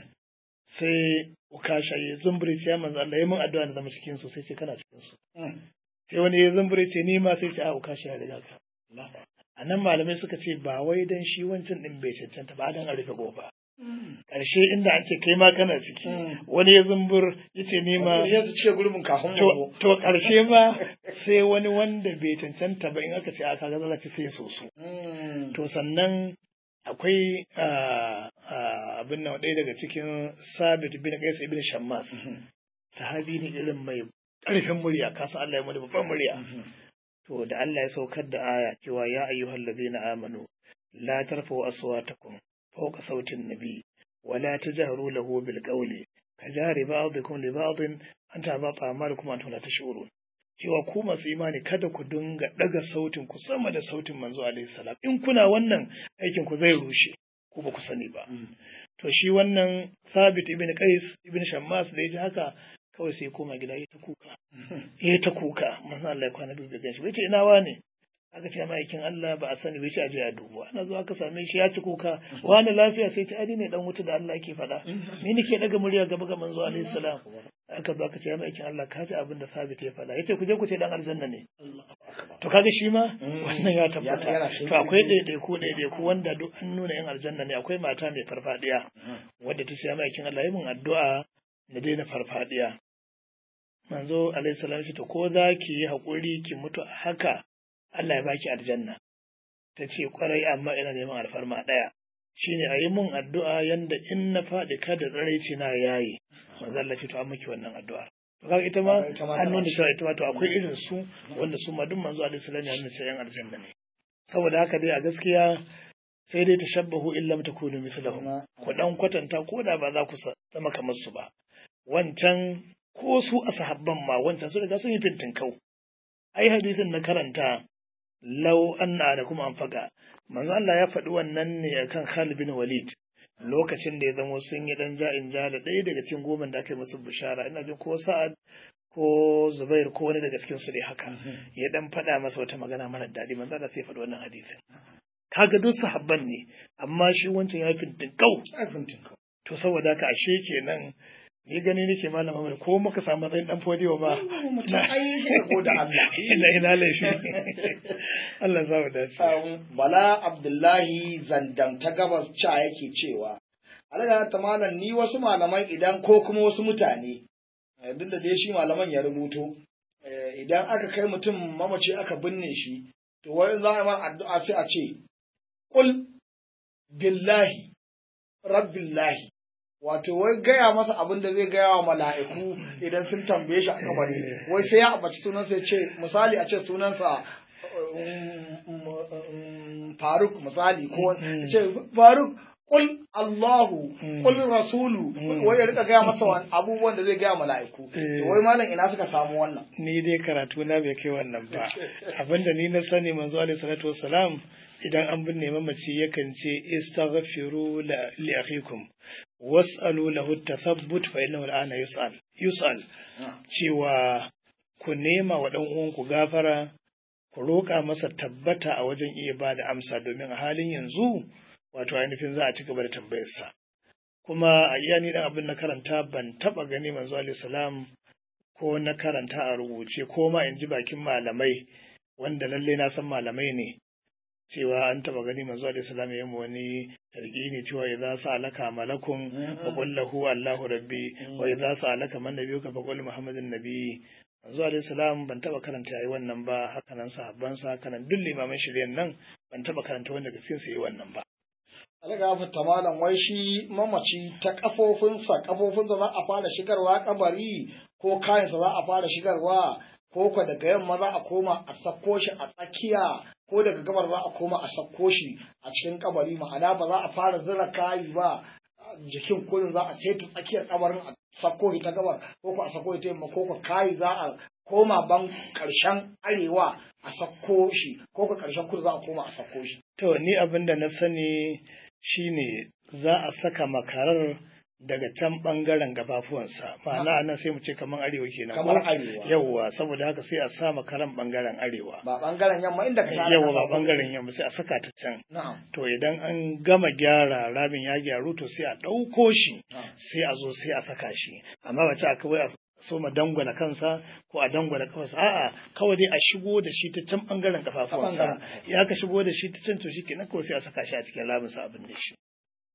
Speaker 2: Sai ukasha ya zumbure ce ya manzo Allah ya mun addu'a da zama cikin su, sai ce kana cikin su. Sai wani ya zumbure ce ni ma, sai ce a ukasha ya riga ka. A nan malamai suka ce ba wai dan shi wancan din bai cancanta ba dan a rufe gobe. Ƙarshe inda an ce kai ma kana ciki, wani ya zumbur ya ce ni ma,
Speaker 1: ya su cike gurbin kafin
Speaker 2: to to ƙarshe ma sai wani wanda bai cancanta ba in aka ce aka ga zalla sai so su. To sannan akwai abin nan ɗaya daga cikin Sabit bin Qais ibn Shammas, sahabi ne irin mai ƙarfin murya, kasan Allah ya mada babban murya. To da Allah ya saukar da aya cewa ya ayyuhal ladina amanu la tarfa'u aswatakum fawqa sautin nabi wa la tajharu lahu bil qawli kajari ba'dikum li ba'din an ta'bata amalukum antum la tash'urun. Cewa ku masu imani kada ku dinga daga sautin ku sama da sautin manzo alaihi salam, in kuna wannan aikin ku zai rushe ku ba ku sani ba. To shi wannan Sabit ibn Qais ibn Shammas da yaji haka kawai sai koma gida ya ta kuka ya ta kuka manzo Allah ya kwana dubi ganshi bai ce ina wane, aka ce ma'aikin Allah ba a sani bai ce aje a dubu. Ana zuwa aka same shi ya ci kuka, wani lafiya, sai ce adi ne dan wuta da Allah yake faɗa, ni nake daga murya gaba ga manzo alaihi salam. Aka zo aka ce ma'aikin Allah ka ji abin da Sabit ya faɗa, yace ku je ku ce dan aljanna ne. To kaga shi ma wannan ya tabbata. To akwai ɗaiɗaiku ɗaiɗaiku wanda duk an nuna yan aljanna ne. Akwai mata mai farfadiya wadda ta ce ma'aikin Allah yi min addu'a na daina farfadiya. Manzo alaihi salam shi to ko za ki yi haƙuri ki mutu a haka Allah ya baki aljanna. Ta ce kwarai amma ina neman alfarma ɗaya, shine a yi mun addu'a yanda in na faɗi kada tsaraici na yayi. Manzo Allah ce to an miki wannan addu'a. To kaga ita ma an nuna cewa ita ma to akwai irin su wanda su ma duk manzo alaihi salam ya nuna cewa yan aljanna ne. Saboda haka dai a gaskiya sai dai tashabbahu illam takunu mithlahum. Ku dan kwatanta ko da ba za ku zama kamar su ba. Wancan ko su a sahabban ma wancan su riga sun yi fintin kau. Ai hadisin na karanta lau anna da kuma an faga. Manzo Allah ya faɗi wannan ne akan Khalid bin Walid lokacin da ya zama sun yi dan ja'in ja da ɗaya daga cikin goma da aka yi musu bishara, ina jin ko Sa'ad ko Zubair ko wani daga cikin su dai haka ya dan faɗa masa wata magana mara daɗi. Manzo Allah sai faɗi wannan hadisin. Kaga duk sahabban ne amma shi wancan ya fintin kau. To saboda haka ashe kenan ni gani nake malama mai ko muka samu matsayin dan fodiyo ba
Speaker 1: mutum ai ko da Allah
Speaker 2: ina ina laifi Allah za mu dace.
Speaker 1: Bala Abdullahi Zandam ta gabas ca yake cewa Allah ta malam ni wasu malaman idan ko kuma wasu mutane duk da dai shi malaman ya rubuto idan aka kai mutum mamaci aka binne shi to wai za a yi addu'a sai a ce qul billahi rabbillahi, wato wai gaya masa abin da zai gaya wa mala'iku idan sun tambaye shi a kabari, wai sai ya abaci sunansa ya ce misali a ce sunansa Faruk misali ko ce Faruk kul Allahu kul Rasulu, wai ya rika gaya masa abubuwan da zai gaya mala'iku. To wai malam ina suka samu wannan?
Speaker 2: Ni dai karatu na bai kai wannan ba. Abinda ni na sani manzo alaihi salatu wassalam idan an binne mamaci yakan ce istaghfiru li akhikum was'alu lahu tathabbut fa innahu al'ana yus'al yus'al cewa ku nema wa dan uwanku gafara ku roƙa masa tabbata a wajen iya ba da amsa domin a halin yanzu wato ainihin za a ci gaba da tambayarsa. Kuma a iya ni dan abin na karanta ban taɓa gani manzo alaihi salam ko na karanta a rubuce ko ma in ji bakin malamai wanda lalle na san malamai ne cewa an taba gani manzo alaihi salam ya yi wani tarqini cewa idza sa'alaka malakun fa qul lahu Allahu rabbi wa idza sa'alaka man nabiyuka fa qul Muhammadun nabi. Manzo alaihi salam ban taba karanta yayi wannan ba, haka nan sahabban sa, haka nan duk limaman shiryan nan ban taba karanta wanda gaskiya su yi wannan ba.
Speaker 1: Alaga fata malam, wai shi mamaci ta kafofinsa kafofinsa za a fara shigarwa kabari ko kayansa za a fara shigarwa ko ko daga yamma za a koma a sako shi a tsakiya ko daga gabar za a koma a sako shi a cikin kabari, ma'ana ba za a fara zira kayi ba jikin kullum za a saita tsakiyar kabarin a sako shi ta gabar ko ko a sako shi ta yamma ko ko kayi za a koma ban karshen arewa a sako shi ko ko karshen kudu za a koma a sako shi.
Speaker 2: To ni abin da na sani shine za a saka makarar daga can bangaren gabafuwansa, ma'ana nan sai mu ce kamar arewa kenan,
Speaker 1: kamar arewa
Speaker 2: yawwa, saboda haka sai a sa makaran bangaren arewa,
Speaker 1: ba bangaren yamma inda ka
Speaker 2: yawwa ba bangaren yamma, sai a saka ta can. To idan an gama gyara ramin ya gyaru to sai a ɗauko shi sai a zo sai a saka shi, amma ba ta kawai a so ma dangwala kansa ko a dangwala kafarsa, a'a kawai dai a shigo da shi ta can bangaren kafafuwansa, ya ka shigo da shi ta can to shi kenan kawai sai a saka shi a cikin raminsa abin da shi.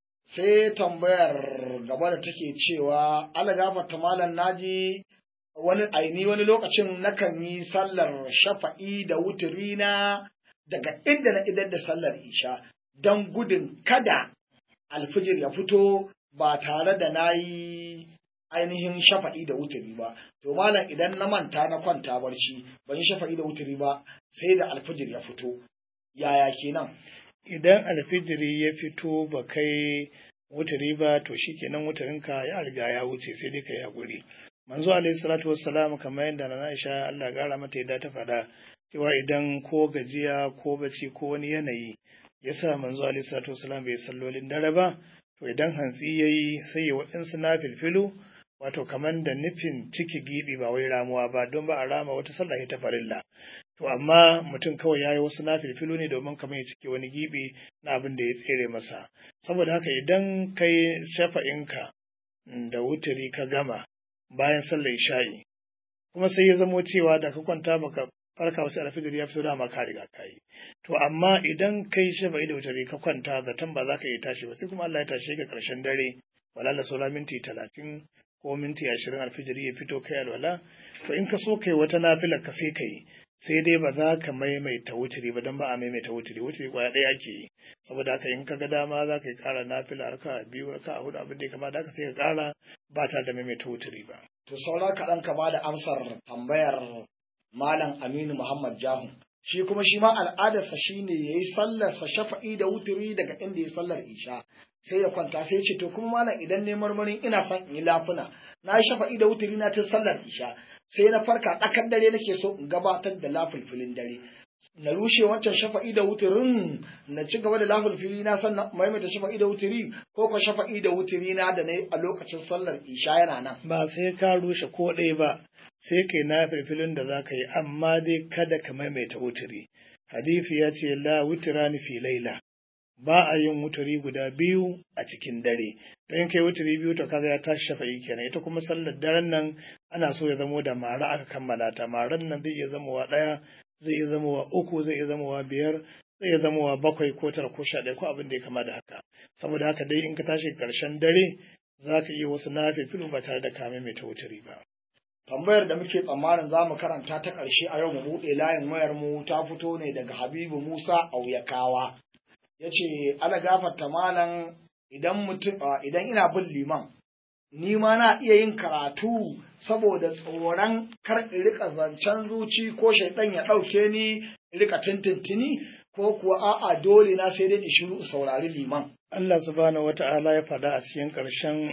Speaker 1: Sai tambayar gaba da take cewa ala gafarta malam, naji wani aini wani lokacin nakan yi sallar shafa'i da wuturi na daga inda na idar da sallar isha don gudun kada alfijir ya fito ba tare da na yi ainihin shafa'i da wuturi ba. To malam, idan na manta na kwanta barci ban yi shafa'i da wuturi ba sai da alfijir ya fito, yaya kenan?
Speaker 2: Idan alfijiri ya fito ba kai wuturi ba to shi kenan wuturinka ya riga ya wuce, sai dai ka yi haƙuri. Manzo alaihi salatu wassalam kamar yadda na Aisha Allah gara mata yadda ta faɗa cewa idan ko gajiya ko bacci ko wani yanayi ya sa manzo alaihi salatu wassalam bai sallolin dare ba, to idan hantsi ya yi sai ya waɗansu na filfilu, wato kamar da nufin ciki gibi ba wai ramuwa ba, don ba a rama wata sallah ta farilla. To amma mutum kawai ya yi wasu na filfilu ne domin kamar ya cike wani gibi na abin da ya tsere masa. Saboda haka idan kai shafa'inka da wuturi ka gama bayan sallar isha'i, kuma sai ya zamo cewa da ka kwanta baka farka wasu alfijir ya fito dama ka riga ka yi. To amma idan kai shafa'i da wuturi ka kwanta zaton ba za ka iya tashi ba, sai kuma Allah ya tashe ka ƙarshen dare, walala saura minti talatin ko minti ashirin alfijiri ya fito kai alwala, to in ka so kai wata nafilar ka sai ka yi, sai dai ba za ka maimaita wuturi ba, don ba a maimaita wuturi, wuturi kwaya ɗaya ake yi. Saboda haka in ka ga dama za ka yi ƙara nafila raka biyu raka hudu abin da ya kamata haka sai ka ƙara ba tare da maimaita wuturi ba.
Speaker 1: To saura kaɗan ka ba da amsar tambayar Malam Aminu Muhammad Jahun. Shi kuma shi ma al'adarsa shi ne ya yi sallarsa shafa'i da wuturi daga inda ya sallar isha. Sai ya kwanta sai ce to kuma malam idan ne marmarin ina son in yi lafuna, na yi shafa'i da wuturi na tun sallar isha, sai na farka tsakar dare nake so in gabatar da lafulfulin dare. Na rushe wancan shafa'i da wuturin na ci gaba da lafulfuli na sannan maimaita shafa'i da wuturi, ko ko shafa'i da wuturi na da na yi a lokacin sallar isha yana nan.
Speaker 2: Ba sai ka rushe ko ɗaya ba, sai kai na filfilin da za ka yi, amma dai kada ka maimaita wuturi. Hadisi ya ce la wutirani fi laila, ba a yin wuturi guda biyu a cikin dare. Don kai wuturi biyu to kaga ya tashi shafa'i kenan. Ita kuma sallar daren nan ana so ya zamo da mara aka kammala ta. Maran nan zai iya zamowa ɗaya, zai iya zamowa uku, zai iya zamowa biyar, zai iya zamowa bakwai ko tara ko sha ɗaya ko abin da ya kama da haka. Saboda haka dai in ka tashi ƙarshen dare za ka iya wasu nafifilu ba tare da ka maimaita wuturi ba.
Speaker 1: Tambayar da muke tsammanin za mu karanta ta ƙarshe a yau mu buɗe layin wayar mu ta fito ne daga Habibu Musa Auyakawa. Ya ce, ala gafarta malam, idan mutum idan ina bin liman, ni ma na iya yin karatu saboda tsoron kar in rika zancen zuci ko shaidan ya ɗauke ni in rika tintintini, ko kuwa a'a dole na sai dai in shiru saurari liman.
Speaker 2: Allah subhanahu wata'ala ya faɗa a cikin ƙarshen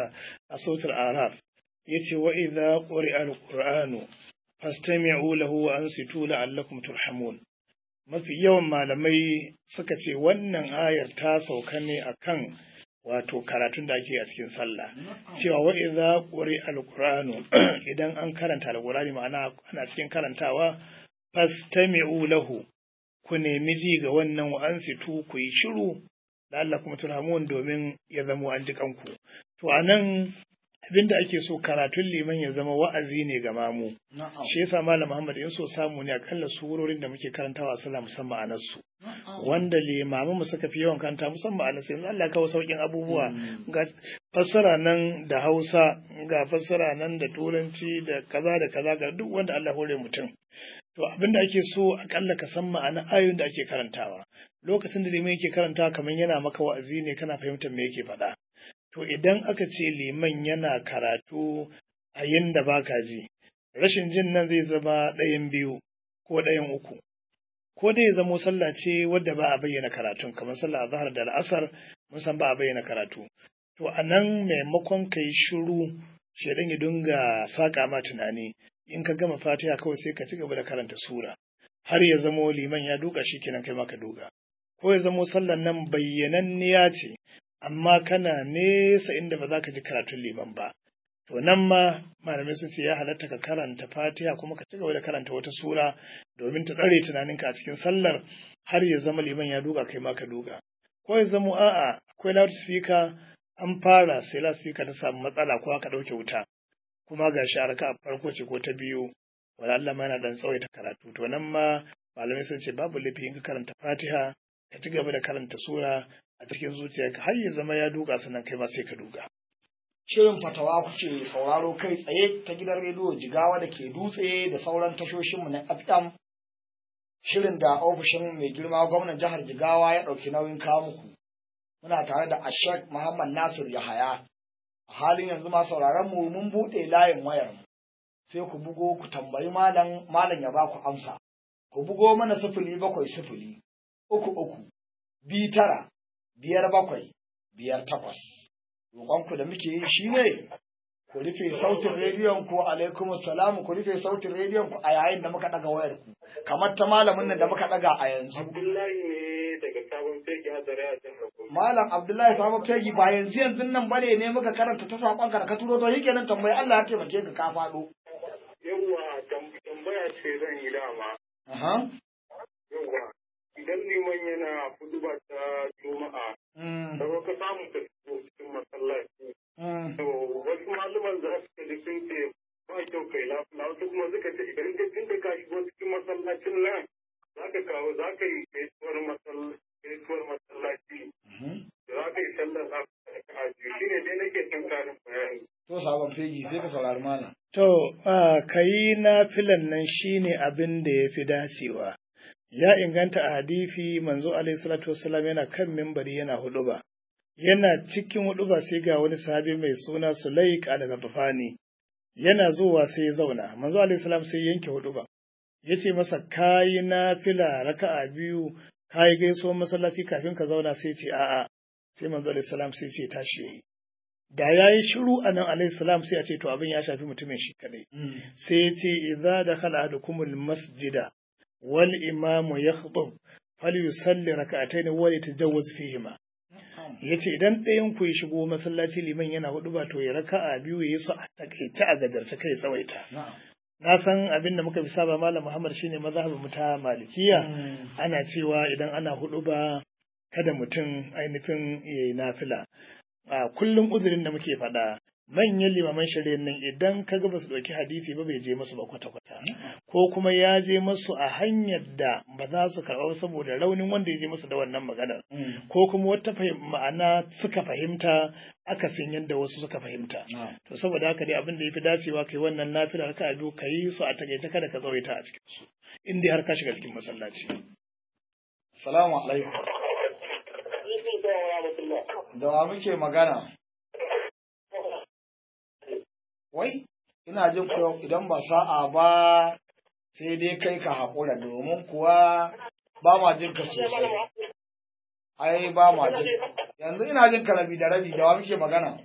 Speaker 2: a sautul Araf, yace wa idza quri'a al-qur'anu fastami'u lahu wa ansitu la'allakum turhamun. Mafi yawan malamai suka ce wannan ayar ta sauka ne akan wato karatun da ake a cikin sallah, cewa wa idza quri'a al-qur'anu idan an karanta al-qur'ani, ma'ana ana cikin karantawa fastami'u lahu, ku nemi ji ga wannan wa ansitu ku yi shiru da Allah kuma turhamun domin ya zamo an ji kanku. To anan abinda ake so karatun liman ya zama wa'azi ne ga mamu. Shi yasa Malam Muhammad in so samu ne akalla surorin da muke karantawa a sallah musamman anas su. Wanda limamu mu suka fi yawan karanta musamman anas yanzu Allah kawo saukin abubuwa ga fassara nan da Hausa ga fassara nan da Turanci da kaza da kaza ga duk wanda Allah hore mutum. To abinda ake so akalla ka san ma'ana ayoyin da ake karantawa. Lokacin da liman yake karantawa kamar yana maka wa'azi ne kana fahimtar me yake faɗa. To idan aka ce liman yana karatu a yinda baka ji, rashin jin nan zai zama ɗayan biyu ko ɗayan uku. Ko dai ya zamo sallah ce wadda ba a bayyana karatun, kamar sallah azhar da al'asar mun san ba a bayyana karatu. To a nan maimakon ka yi shiru, shaidan ya dinga saƙa ma tunani, in ka gama fatiha kawai sai ka ci gaba da karanta sura. Har ya zamo liman ya duka shi kenan kai ma ka duka. Ko ya zamo sallan nan bayyananniya ce, amma kana nesa inda ba za ka ji karatun liman ba. To nan ma malamai sun ce ya halatta ka karanta fatiha kuma ka ci gaba da karanta wata sura domin ta tsare tunaninka a cikin sallar har ya zama liman ya duka kai ma ka duka. Ko ya zama a'a akwai loudspeaker an fara sai loudspeaker ta samu matsala ko aka ɗauke wuta kuma ga shi a raka farko ce ko ta biyu wala Allah ma yana dan tsawaita karatu. To nan ma malamai sun ce babu laifi in ka karanta fatiha ka ci gaba da karanta sura a cikin zuciyarka har ya zama ya duka sannan kai ma sai ka duka.
Speaker 1: Shirin fatawa kuke sauraro kai tsaye ta gidan rediyo Jigawa da ke Dutse da sauran tashoshinmu na F M. Shirin da ofishin mai girma gwamnan jihar Jigawa ya ɗauki nauyin kawo muku. Muna tare da Ashek Muhammad Nasir Yahaya. A halin yanzu ma sauraron mu mun buɗe layin wayar mu. Sai ku bugo ku tambayi malam malam ya ba ku amsa. Ku bugo mana sifili bakwai sifili uku uku biyu tara biyar bakwai biyar takwas. Roƙonku da muke yi shi ne, ku rufe sautin rediyon ku alaikum salamu ku rufe sautin rediyon ku a yayin da muka ɗaga wayar ku, kamar ta malamin nan da muka ɗaga a yanzu.
Speaker 3: Abdullahi ne daga Sabon Fegi a Zare a jihar Bauchi.
Speaker 1: Malam Abdullahi Sabon Fegi ba yanzu yanzu nan bane ne muka karanta ta saƙon ka da ka turo to shi kenan tambayi Allah ya taimake ka ka faɗo.
Speaker 3: Yawwa tambaya ce zan yi dama.
Speaker 1: Aha.
Speaker 3: Yawwa idan liman yana huduba ta Juma'a. Da ka samu ka cikin masallaci. To wasu malaman za su kaji sun ce ba kyau kai lafiya wasu kuma suka ce idan ka tun da ka shigo cikin masallacin nan za ka kawo za ka yi gaisuwar masallaci. Za ka yi sallar a shi ne dai nake son karin bayani.
Speaker 1: To Sabon Fegi sai ka saurari malam.
Speaker 2: To ka yi nafilan nan shine abin da ya fi dacewa. Ya inganta a hadisi manzo alaihi salatu wassalam yana kan mimbari yana huduba. Yana cikin huduba sai ga wani sahabi mai suna Sulaik al-Ghatafani. Yana zuwa sai ya zauna. Manzo alaihi salam sai yanke huduba. Yace masa kayi nafila raka'a biyu, kayi gaisuwar masallaci kafin ka zauna sai ce a'a. Sai manzo alaihi salam sai ce tashi yayi. Da yayi shiru anan alaihi salam sai a ce to abin ya shafi mutumin shi kadai. Sai ya ce idza dakhala ahadukumul masjida wal imamu yakhtub falyusalli rak'atayn wa yatajawwaz fihima. Yace idan ɗayan ku ya shigo masallaci liman yana hudu ba to ya raka'a biyu yayi su a takaice a gadarta kai tsawaita. Na san abin da muka fi saba malam Muhammad shine mazhabin mu ta Malikiya ana cewa idan ana hudu ba kada mutum ainihin yayi nafila. A kullum uzurin da muke faɗa manyan limaman shari'ar nan idan ka ga ba su ɗauki hadisi ba bai je masu ba kwata-kwata ko kuma ya je masu a hanyar da ba za su karɓa saboda raunin wanda ya je masu da wannan maganar ko kuma wata ma'ana suka fahimta akasin yadda wasu suka fahimta to saboda haka dai abin da ya fi dacewa kai wannan nafila ka biyu ka yi su a takaice kada ka tsawaita a cikin su in dai har ka shiga cikin masallaci.
Speaker 1: Salamu alaikum. Da wa muke magana? Wai, ina jin ku idan ba sa'a ba sai dai kai ka haƙura domin kuwa ba ma jin ka sosai. Ai, ba ma jin. Yanzu ina jin ka rabi da rabi da wa muke magana?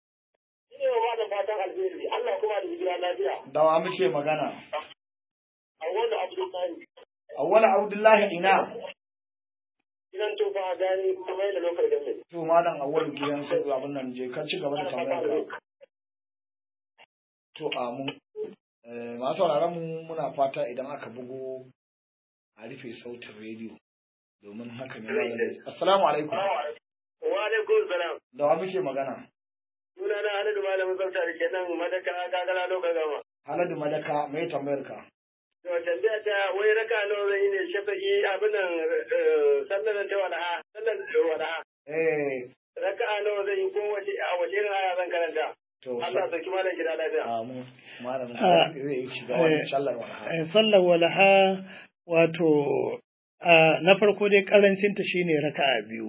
Speaker 1: Da wa muke magana? Awwala Abdullahi ina.
Speaker 3: Gidan tufa a gani kuma yana lokar gami.
Speaker 1: To, malam awwal gidan sai abin nan je ka ci gaba da tambayar ka. To, amu. masu sauraron mu muna fata idan aka bugo a rufe sautin rediyo domin haka ne malamin. Assalamu alaikum.
Speaker 3: Wa alaikum salam.
Speaker 1: Da wa muke magana?
Speaker 3: Suna na Haladu malamin tsafta da ke nan Madaka Gagara lokacin gama.
Speaker 1: Haladu Madaka mai tambayar ka?
Speaker 3: To tambaya ta wai raka nawa zan yi ne shafa'i abin nan sallar ta walaha sallar walaha.
Speaker 1: Eh.
Speaker 3: Raka nawa zan yi ko wace a wace irin aya zan karanta?
Speaker 1: To
Speaker 3: Allah sauki malam gida lafiya.
Speaker 1: Amin. Malam zai shiga wannan sallar walaha.
Speaker 2: Sallar walaha wato na farko dai karancinta shine raka'a biyu.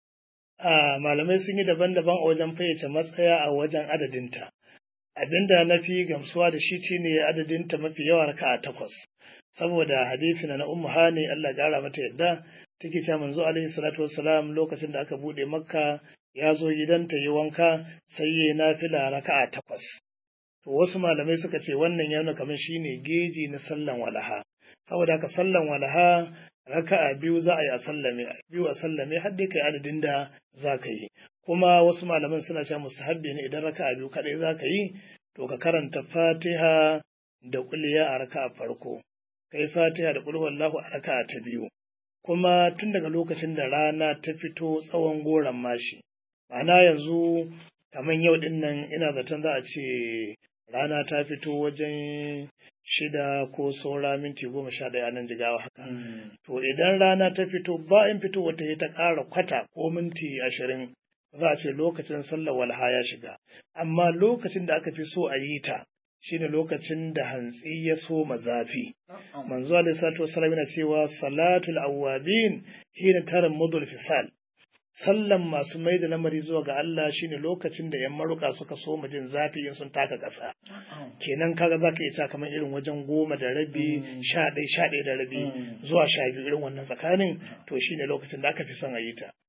Speaker 2: Malamai sun yi daban-daban a wajen fayyace matsaya a wajen adadinta. Abinda na fi gamsuwa da shi shine adadinta mafi yawa raka'a takwas. Saboda hadisi na Ummu Hani Allah gara mata yadda take cewa manzo alaihi salatu wassalam lokacin da aka bude Makka ya zo gidanta yi wanka sai yayi nafila raka'a takwas. To wasu malamai suka ce wannan yana kamar shine geji na sallan walaha. Saboda haka sallan walaha raka'a biyu za a yi a sallame biyu a sallame har dai kai adadin da za ka yi kuma wasu malaman suna cewa mustahabbi ne idan raka'a biyu kadai za ka yi to ka karanta Fatiha da kulliya a raka'a farko kai Fatiha da qul huwallahu a raka'a ta biyu kuma tun daga lokacin da rana ta fito tsawon goron mashi ma'ana yanzu kamar yau din nan ina zaton za a ce rana ta fito wajen shida ko saura minti goma sha ɗaya nan jigawa haka. To idan rana ta fito bayan fito wata ya ta ƙara kwata ko minti ashirin za a ce lokacin sallar walha ya shiga. Amma lokacin da aka fi so a yi ta shine lokacin da hantsi ya so zafi. Manzo alaihi salatu wasallam yana cewa salatul awwabin hina taran mudul fisal. Sallan masu mai da lamari zuwa ga Allah shine lokacin da ‘yan maruka suka so jin zafi in sun taka ƙasa. Kenan kaga za ka iya kamar irin wajen goma da rabi, sha ɗaya, sha ɗaya da rabi zuwa sha biyu irin wannan tsakanin to shine lokacin da aka fi son a yi ta.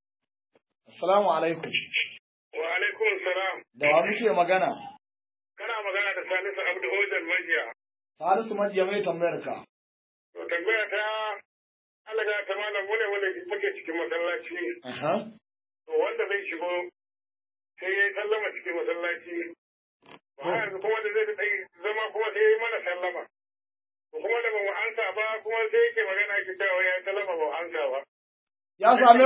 Speaker 1: Assalamu alaikum.
Speaker 3: Wa alaikum salam.
Speaker 1: Da wa muke magana?
Speaker 3: Kana magana da Salisu Abdu Ojan Majiya.
Speaker 1: Salisu Majiya mai tambayar ka.
Speaker 3: To tambaya ta Allah ga ta malam mune wanda muke cikin masallaci. To wanda zai shigo sai ya yi sallama cikin masallaci. Ba yanzu kuma da zai tsaye zama kuma sai ya yi mana sallama. To kuma da ba mu ansa ba kuma sai yake magana ki cewa ya yi sallama ba mu ansa ba.
Speaker 1: Ya same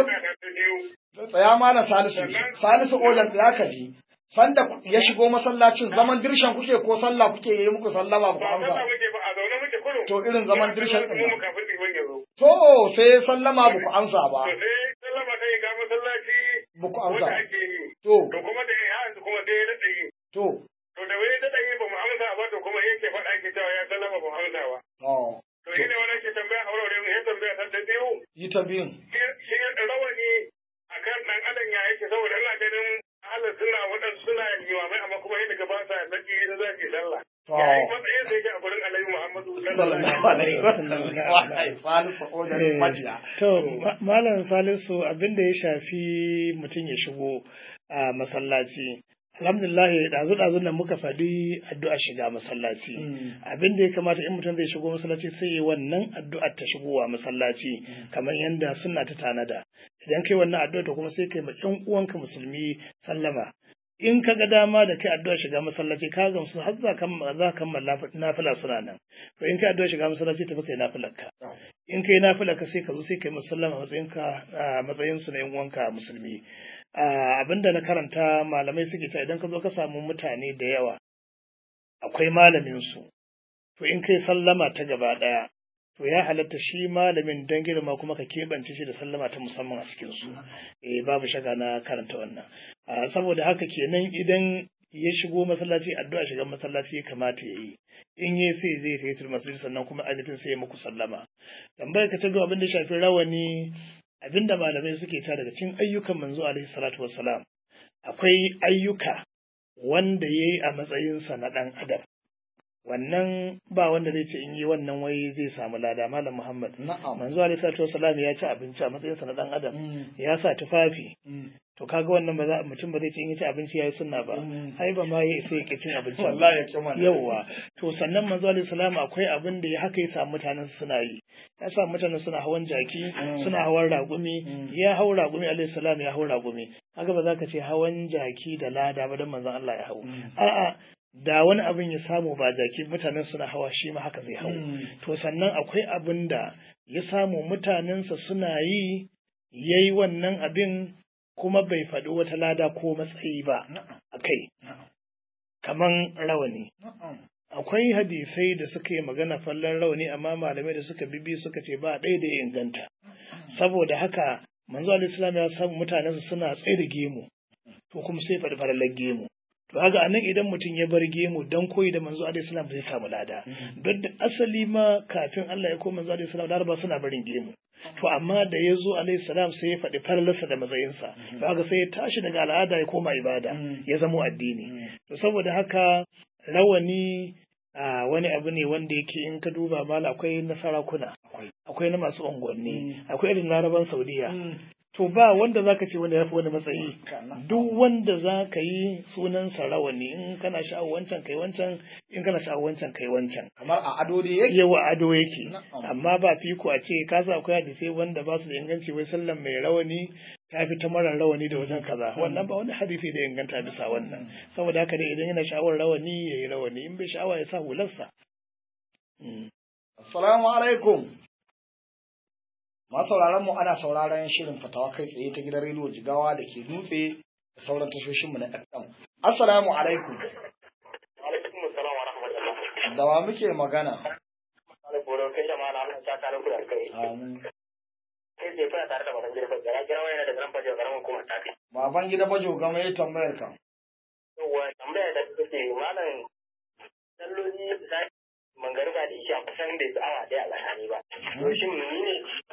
Speaker 1: tsaya mana Salisu. Salisu Ojan ya kaji. Sanda ya shigo masallacin zaman dirshan kuke ko sallah kuke yi muku sallama ba ku amsa.
Speaker 3: Ba sallah muke ba a zaune muke kullum.
Speaker 1: To irin zaman dirshan din.
Speaker 3: Mu kafin liman ya zo.
Speaker 1: To sai sallama ba ku amsa ba.
Speaker 3: To sai sallama ta yi ga masallaci.
Speaker 1: Ba ku amsa.
Speaker 3: Wanda ake yi.
Speaker 1: To.
Speaker 3: To kuma da ya yanzu kuma sai ya daɗa yi.
Speaker 1: To.
Speaker 3: To da wani daɗa yi ba mu amsa ba to kuma yake faɗa ake cewa ya sallama ba mu amsa ba.
Speaker 1: Oh.
Speaker 3: To shi ne wani ke tambaya a wurin ya tambaya ta da biyu.
Speaker 1: Yi ta biyun.
Speaker 3: Shi rawani akan ɗan adam ya yake saboda ina ganin Allah suna waɗansu suna limamai amma kuma yadda ka ba sa daɗi in za ki sallah. Ya yi matsayin da yake a gurin Alaihi Muhammadu
Speaker 1: sallallahu alaihi wasallam.
Speaker 2: To Malam Salisu abin da ya shafi mutum ya shigo a masallaci. Alhamdulillah ɗazu ɗazu nan muka faɗi addu'a shiga masallaci. Abin da ya kamata in mutum zai shigo masallaci sai yi wannan addu'ar ta shigowa masallaci kamar yadda sunna ta tanada. Idan kai wannan addu'a to kuma sai kai ma ƴan uwanka musulmi sallama. In ka ga dama da kai addu'a shiga masallaci ka gamsu har za ka za ka kammala nafila suna nan. To in kai addu'a shiga masallaci tafi kai nafilar ka. In kai nafilar ka sai ka zo sai kai musallama matsayin ka matsayin su na ƴan uwanka musulmi. Abin da na karanta malamai suke ta idan ka zo ka samu mutane da yawa akwai malamin su to in kai sallama ta gaba ɗaya to ya halatta shi malamin don girma kuma ka keɓance shi da sallama ta musamman a cikin su eh babu shaka na karanta wannan saboda haka kenan idan ya shigo masallaci addu'a shiga masallaci ya kamata ya yi in yi sai zai tafi masjid sannan kuma ainihin sai ya muku sallama tambayar ka ta ga abin da shafi rawani abinda malamai suke ta daga cikin ayyukan manzo alaihi salatu wassalam akwai ayyuka wanda yayi a matsayinsa na dan adam wannan ba wanda zai ce in yi wannan wai zai samu lada malam Muhammad manzo alaihi salatu wassalam ya ci abinci a matsayinsa na dan adam ya sa tufafi to kaga wannan ba za mutum ba zai ce in ya ci abinci yayi sunna ba ai ba ma yayi sai ya cin abinci
Speaker 1: wallahi ya kuma
Speaker 2: yawa to sannan manzo alaihi salam akwai abin da ya haka ya samu mutanen suna yi ya sa mutanen suna hawan jaki suna hawan ragumi ya hau ragumi alaihi salam ya hau ragumi kaga ba za ka ce hawan jaki da lada ba dan manzon Allah ya hau a'a da wani abin ya samu ba jaki mutanen suna hawa shi ma haka zai hau to sannan akwai abin da ya samu mutanensa suna yi yayi wannan abin kuma bai faɗi wata lada ko matsayi ba a kai kaman rawani akwai hadisai da suka yi magana fallan rawani amma malamai da suka bibi suka ce ba ɗaya da ya inganta saboda haka manzo alaihi salam ya samu mutanensa suna tsaye da gemu to kuma sai faɗi farallar gemu to haka anan idan mutum ya bar gemu dan koyi da manzo alaihi salam zai samu lada don da asali ma kafin Allah ya koma manzo alaihi salam laraba suna barin gemu to amma da ya zo alaihi salam sai ya faɗi falalarsa da matsayinsa to haka sai ya tashi daga al'ada ya koma ibada ya zamo addini to saboda haka rawani a wani abu ne wanda yake in ka duba mala akwai na sarakuna akwai na masu unguwanni akwai irin laraban saudiya to ba wanda zaka ce wanda yafi wani matsayi duk wanda zaka yi sunan sa rawani in kana sha'awar wancan kai wancan in kana sha'awar wancan kai wancan
Speaker 1: kamar a ado da yake
Speaker 2: yawa ado yake amma ba fiko a ce ka sa akwai hadisi wanda ba su da inganci wai sallan mai rawani ta fi ta mara rawani da wajen kaza wannan ba wani hadisi da inganta bisa wannan saboda haka dai idan yana sha'awar rawani yayi rawani in bai sha'awa ya sa hularsa
Speaker 1: assalamu alaikum masu sauraron mu ana sauraron shirin fatawa kai tsaye ta gidan rediyo Jigawa da ke dutse da sauran tashoshin mu na F M. Assalamu alaikum.
Speaker 3: Alaikum assalam wa rahmatullah.
Speaker 1: Da wa muke magana?
Speaker 3: Alaikum kai jama'a na Allah ta kare ku da kai.
Speaker 1: Amin.
Speaker 3: Kai je fara tare da baban gida ba gara gida yana da garan fajo garan kuma ta kai.
Speaker 1: Baban gida bajo gama ya tambayar ka.
Speaker 3: Yawwa tambaya da take malam salloli da mangariba da isha kusan da awa daya a tsakani ba. To shin menene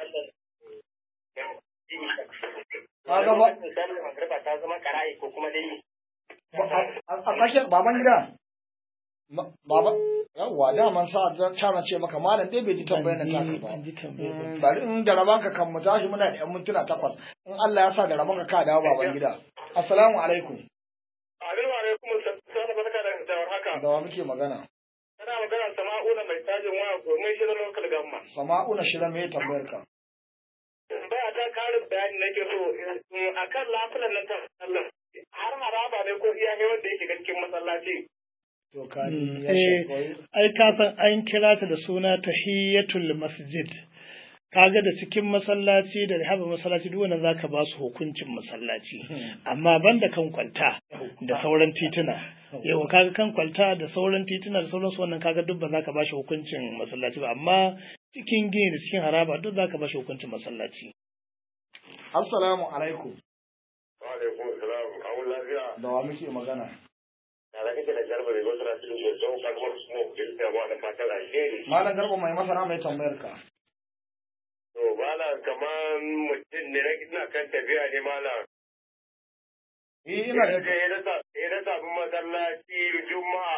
Speaker 1: Ka ga ba
Speaker 3: mangariba ta zama karai ko kuma dai
Speaker 1: a tsakiyar baban gida. Baba yawwa daman sa ta ce maka malam dai bai ji tambayar na taka ba. Bari in da rabanka kan mu tashi muna da yan mintuna takwas. In Allah ya sa da rabanka ka dawo baban gida. Assalamu alaikum.
Speaker 3: Wa alaikum assalam barka da haka.
Speaker 1: Da wa muke magana?
Speaker 3: Kana magana Sama'una mai tajin waya ko mai shirin local gamma.
Speaker 1: Sama'una shirin me tambayar ka?
Speaker 3: Ba ta karin bayani nake so akan lafiyan nan ta sallah. Har haraba ne ko iya ne wanda yake cikin masallaci.
Speaker 1: To kani ya
Speaker 2: eh ai ka san an kira ta da suna tahiyatul masjid kaga da cikin masallaci da rihaba masallaci duk wannan zaka ba su hukuncin masallaci amma banda kan kwalta da sauran tituna yawa kaga kan kwalta da sauran tituna da sauran su wannan kaga duk ba zaka ba shi hukuncin masallaci ba amma cikin gini da cikin haraba duk zaka ba shi hukuncin masallaci
Speaker 1: assalamu alaikum
Speaker 3: wa alaikum assalam awul lafiya
Speaker 1: da wa muke magana
Speaker 3: da kake da garba da wasu rasu da zo kalmar su mu da ba da fatan alheri
Speaker 1: malam garba mai masana mai tambayar ka
Speaker 3: to malam kaman mutum ne ina kan tafiya ne malam
Speaker 1: eh ina da
Speaker 3: kai da ta da ta masallaci juma'a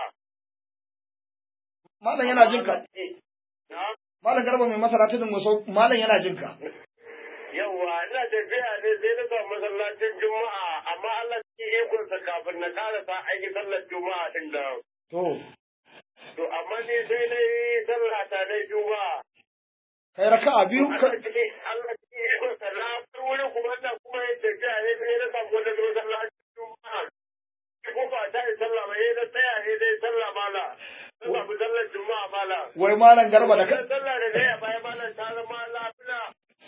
Speaker 1: malam yana jinka malam garba mai masana tudun wasu malam yana jinka
Speaker 3: yawwa ina tafiya ne sai na samu masallacin juma'a amma Allah cikin ikonsa kafin na karasa aiki sallar juma'a din da
Speaker 1: to
Speaker 3: to amma ne sai na yi sallah ta na juma'a
Speaker 1: kai raka'a biyu ka
Speaker 3: Allah cikin ikonsa na wurin kuma na kuma yin tafiya ne sai na samu wani masallacin juma'a ko ba ta yi sallah ba ne na tsaya ne dai sallah mala na samu sallar juma'a mala
Speaker 1: wai malam garba da ka
Speaker 3: sallah da dai a baya malam ta zama lafiya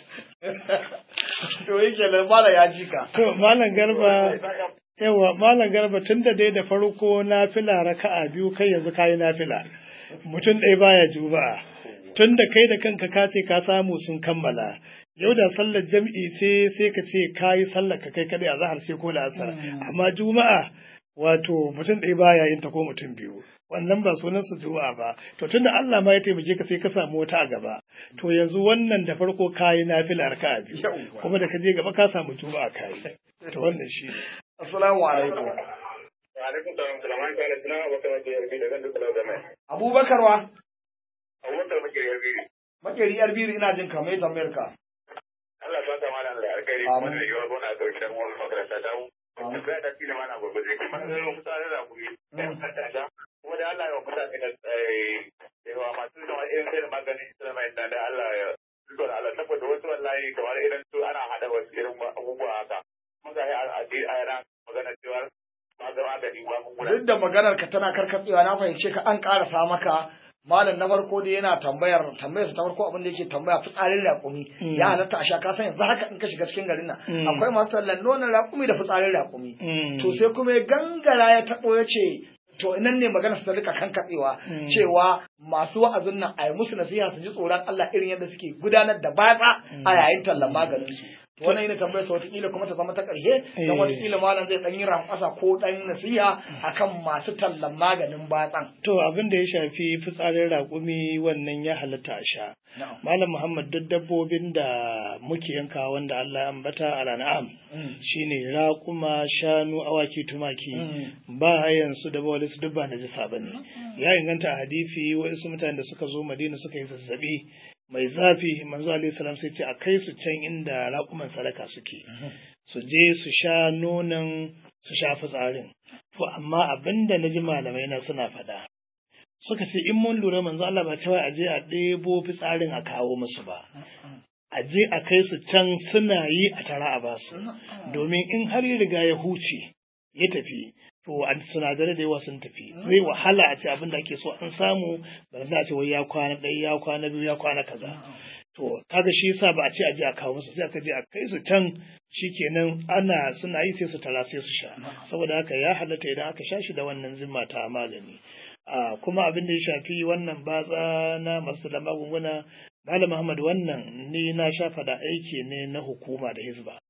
Speaker 1: to yake da malam ya ji ka
Speaker 2: to malam garba yawa malam garba tun da dai da farko nafila raka'a biyu kai yanzu kayi nafila mutum ɗaya baya juma'a tun da kai da kanka ka ce ka samu sun kammala yau da sallar jam'i sai sai ka ce kayi sallar ka kai kadai a zahar sai ko la'asar amma juma'a wato mutum ɗaya baya yin ta ko mutum biyu wannan ba sunan su juma'a ba to tunda Allah ma ya taimake ka sai ka samu wata a gaba to yanzu wannan da farko kayi nafila raka'a biyu kuma da ka je gaba ka samu juma'a kayi to wannan shi
Speaker 1: assalamu alaikum
Speaker 3: wa alaikum salam salaman kana suna abubakar makeri yarbi daga duk da mai
Speaker 1: abubakar wa
Speaker 3: abubakar makeri yarbi
Speaker 1: makeri yarbi ina jin ka mai tambayar ka
Speaker 3: Allah ta ta mana Allah alkhairi kuma da yawa gona da kiran mu makaranta ta mu da ga da kina mana gurgurde kuma da mu fita da ku ta kuma da Allah ya fita da da yawa masu da irin sai magani sai mai da Allah ya dole Allah saboda wasu wallahi kamar irin su ana hada wasu irin abubuwa haka muka yi a yana magana cewa da magani magunguna.
Speaker 1: Duk da maganar ka tana karkatsewa na fahimce ka an karasa maka malam na farko dai yana tambayar tambayar ta farko abin da yake tambaya fitsarin raƙumi ya halatta a sha ka san yanzu haka in ka shiga cikin garin nan akwai masu tallan nonon raƙumi da fitsarin raƙumi to sai kuma ya gangara ya taɓo ya ce to nan ne magana su ta rika kankatsewa cewa masu wa'azin nan a yi musu nasiha su ji tsoron Allah irin yadda suke gudanar da batsa a yayin tallan maganin su wannan yana tambayar sa watakila kuma ta zama ta ƙarshe don watakila malam zai ɗan yi ramƙasa ko ɗan nasiha akan masu tallan maganin batsan.
Speaker 2: To abin da ya shafi fitsarin raƙumi wannan ya halatta a sha. Malam Muhammad duk dabbobin da muke yanka wanda Allah ya ambata a ran'am shine raƙuma, shanu, awaki, tumaki ba hayan su da bawali su duk ba najisa bane. Ya inganta a hadisi wasu mutanen da suka zo Madina suka yi zazzabi mai zafi manzo alaihi salam sai ce a kai su can inda raƙuman sadaka suke su je su sha nonon su sha fitsarin to amma abinda na ji malamai na suna faɗa suka ce in mun lura manzo Allah ba cewa a je a ɗebo fitsarin a kawo musu ba a je a kai su can suna yi a tara a basu domin in har ya riga ya huce ya tafi to an sinadarai da yawa sun tafi zai wahala a ce abin da ake so an samu ba za a ce wai ya kwana ɗaya ya kwana biyu ya kwana kaza to kaga shi yasa ba a ce a je a kawo musu sai aka je a kai su can shikenan ana suna yi sai su tara sai su sha saboda haka ya halatta idan aka sha shi da wannan zimma ta magani a kuma abin da ya shafi wannan batsa na masu da magunguna Malam Muhammad wannan ni na sha fada aiki ne na hukuma da hizba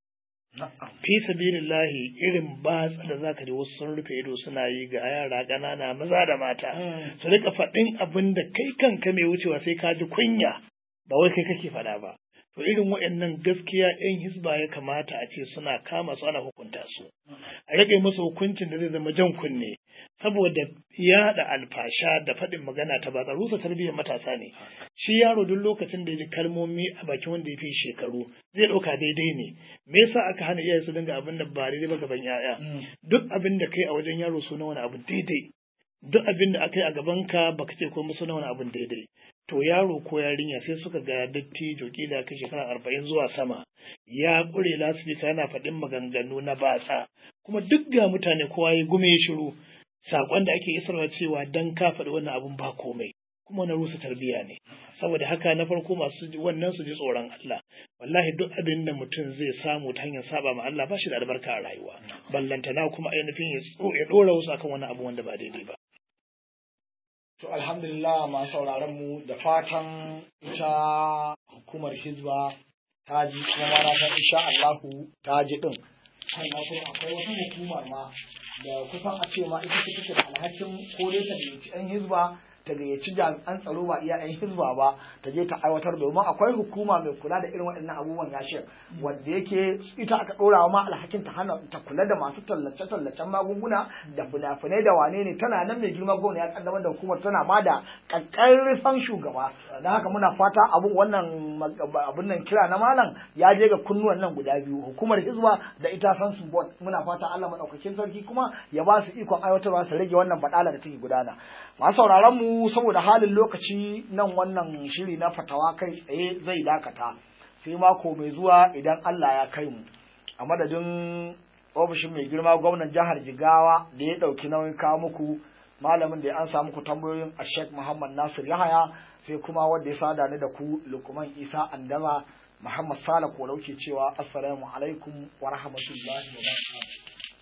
Speaker 2: fi sabilillahi irin batsa da zaka ji wasu sun rufe ido suna yi ga yara ƙanana maza da mata su rika faɗin abin da kai kanka mai wucewa sai ka ji kunya ba wai kai kake faɗa ba to irin waɗannan gaskiya yan hisba ya kamata a ce suna kama su ana hukunta su a rage musu hukuncin da zai zama jan kunne saboda yaɗa alfasha da faɗin magana ta batsa rusa tarbiyyar matasa ne shi yaro duk lokacin da ya ji kalmomi a bakin wanda ya fi shekaru zai ɗauka daidai ne me yasa aka hana iyaye su dinga abin da ba daidai ba gaban 'ya'ya duk abin da kai a wajen yaro suna wani abu daidai duk abin da aka yi a gaban ka baka ce ko musu na wani abin daidai to yaro ko yarinya sai suka ga dattijo kila kai shekara arba'in zuwa sama ya ƙure lasifika yana faɗin maganganu na batsa kuma duk ga mutane kowa ya gume shiru saƙon da ake isarwa cewa dan ka faɗi wannan abun ba komai kuma na rusa tarbiyya ne saboda haka na farko masu wannan su ji tsoron Allah wallahi duk abin da mutum zai samu ta hanyar saba ma Allah ba shi da albarka a rayuwa ballantana kuma ainihin ya ɗora wasu akan wani abu wanda ba daidai ba.
Speaker 1: To alhamdulillah masu sauraron mu da fatan ita hukumar Hizba ta ji kuma ma na san insha Allahu ta ji din. Sannan kuma akwai wata hukumar ma da kusan a ce ma ita ce take da alhakin ko dai ta gayyaci 'yan Hizba ta gayyaci jami'an tsaro ba iya 'yan Hizba ba ta je ta aiwatar domin akwai hukuma mai kula da irin waɗannan abubuwan yashin wanda yake ita aka ɗora wa ma alhakin ta hana ta kula da masu tallace-tallacen magunguna da fina-finai da wane ne tana nan mai girma gwamna ya kaddamar da hukumar tana ma da ƙaƙƙarfan shugaba don haka muna fata abu wannan abun nan kira na malam ya je ga kunnuwan nan guda biyu hukumar Hizba da ita Sansu Board muna fata Allah madaukakin sarki kuma ya ba su ikon aiwatarwa su rage wannan badala da take gudana masu sauraron mu saboda halin lokaci nan wannan shiri na fatawa kai tsaye zai dakata sai mako mai zuwa idan Allah ya kai mu a madadin ofishin mai girma gwamnan jihar Jigawa da ya dauki nauyin kawo muku malamin da ya ansa muku tambayoyin a Sheikh Muhammad Nasir Yahaya sai kuma wanda ya sada ni da ku Lukman Isa Andama Muhammad Sala ko lauke cewa assalamu alaikum wa rahmatullahi wa barakatuh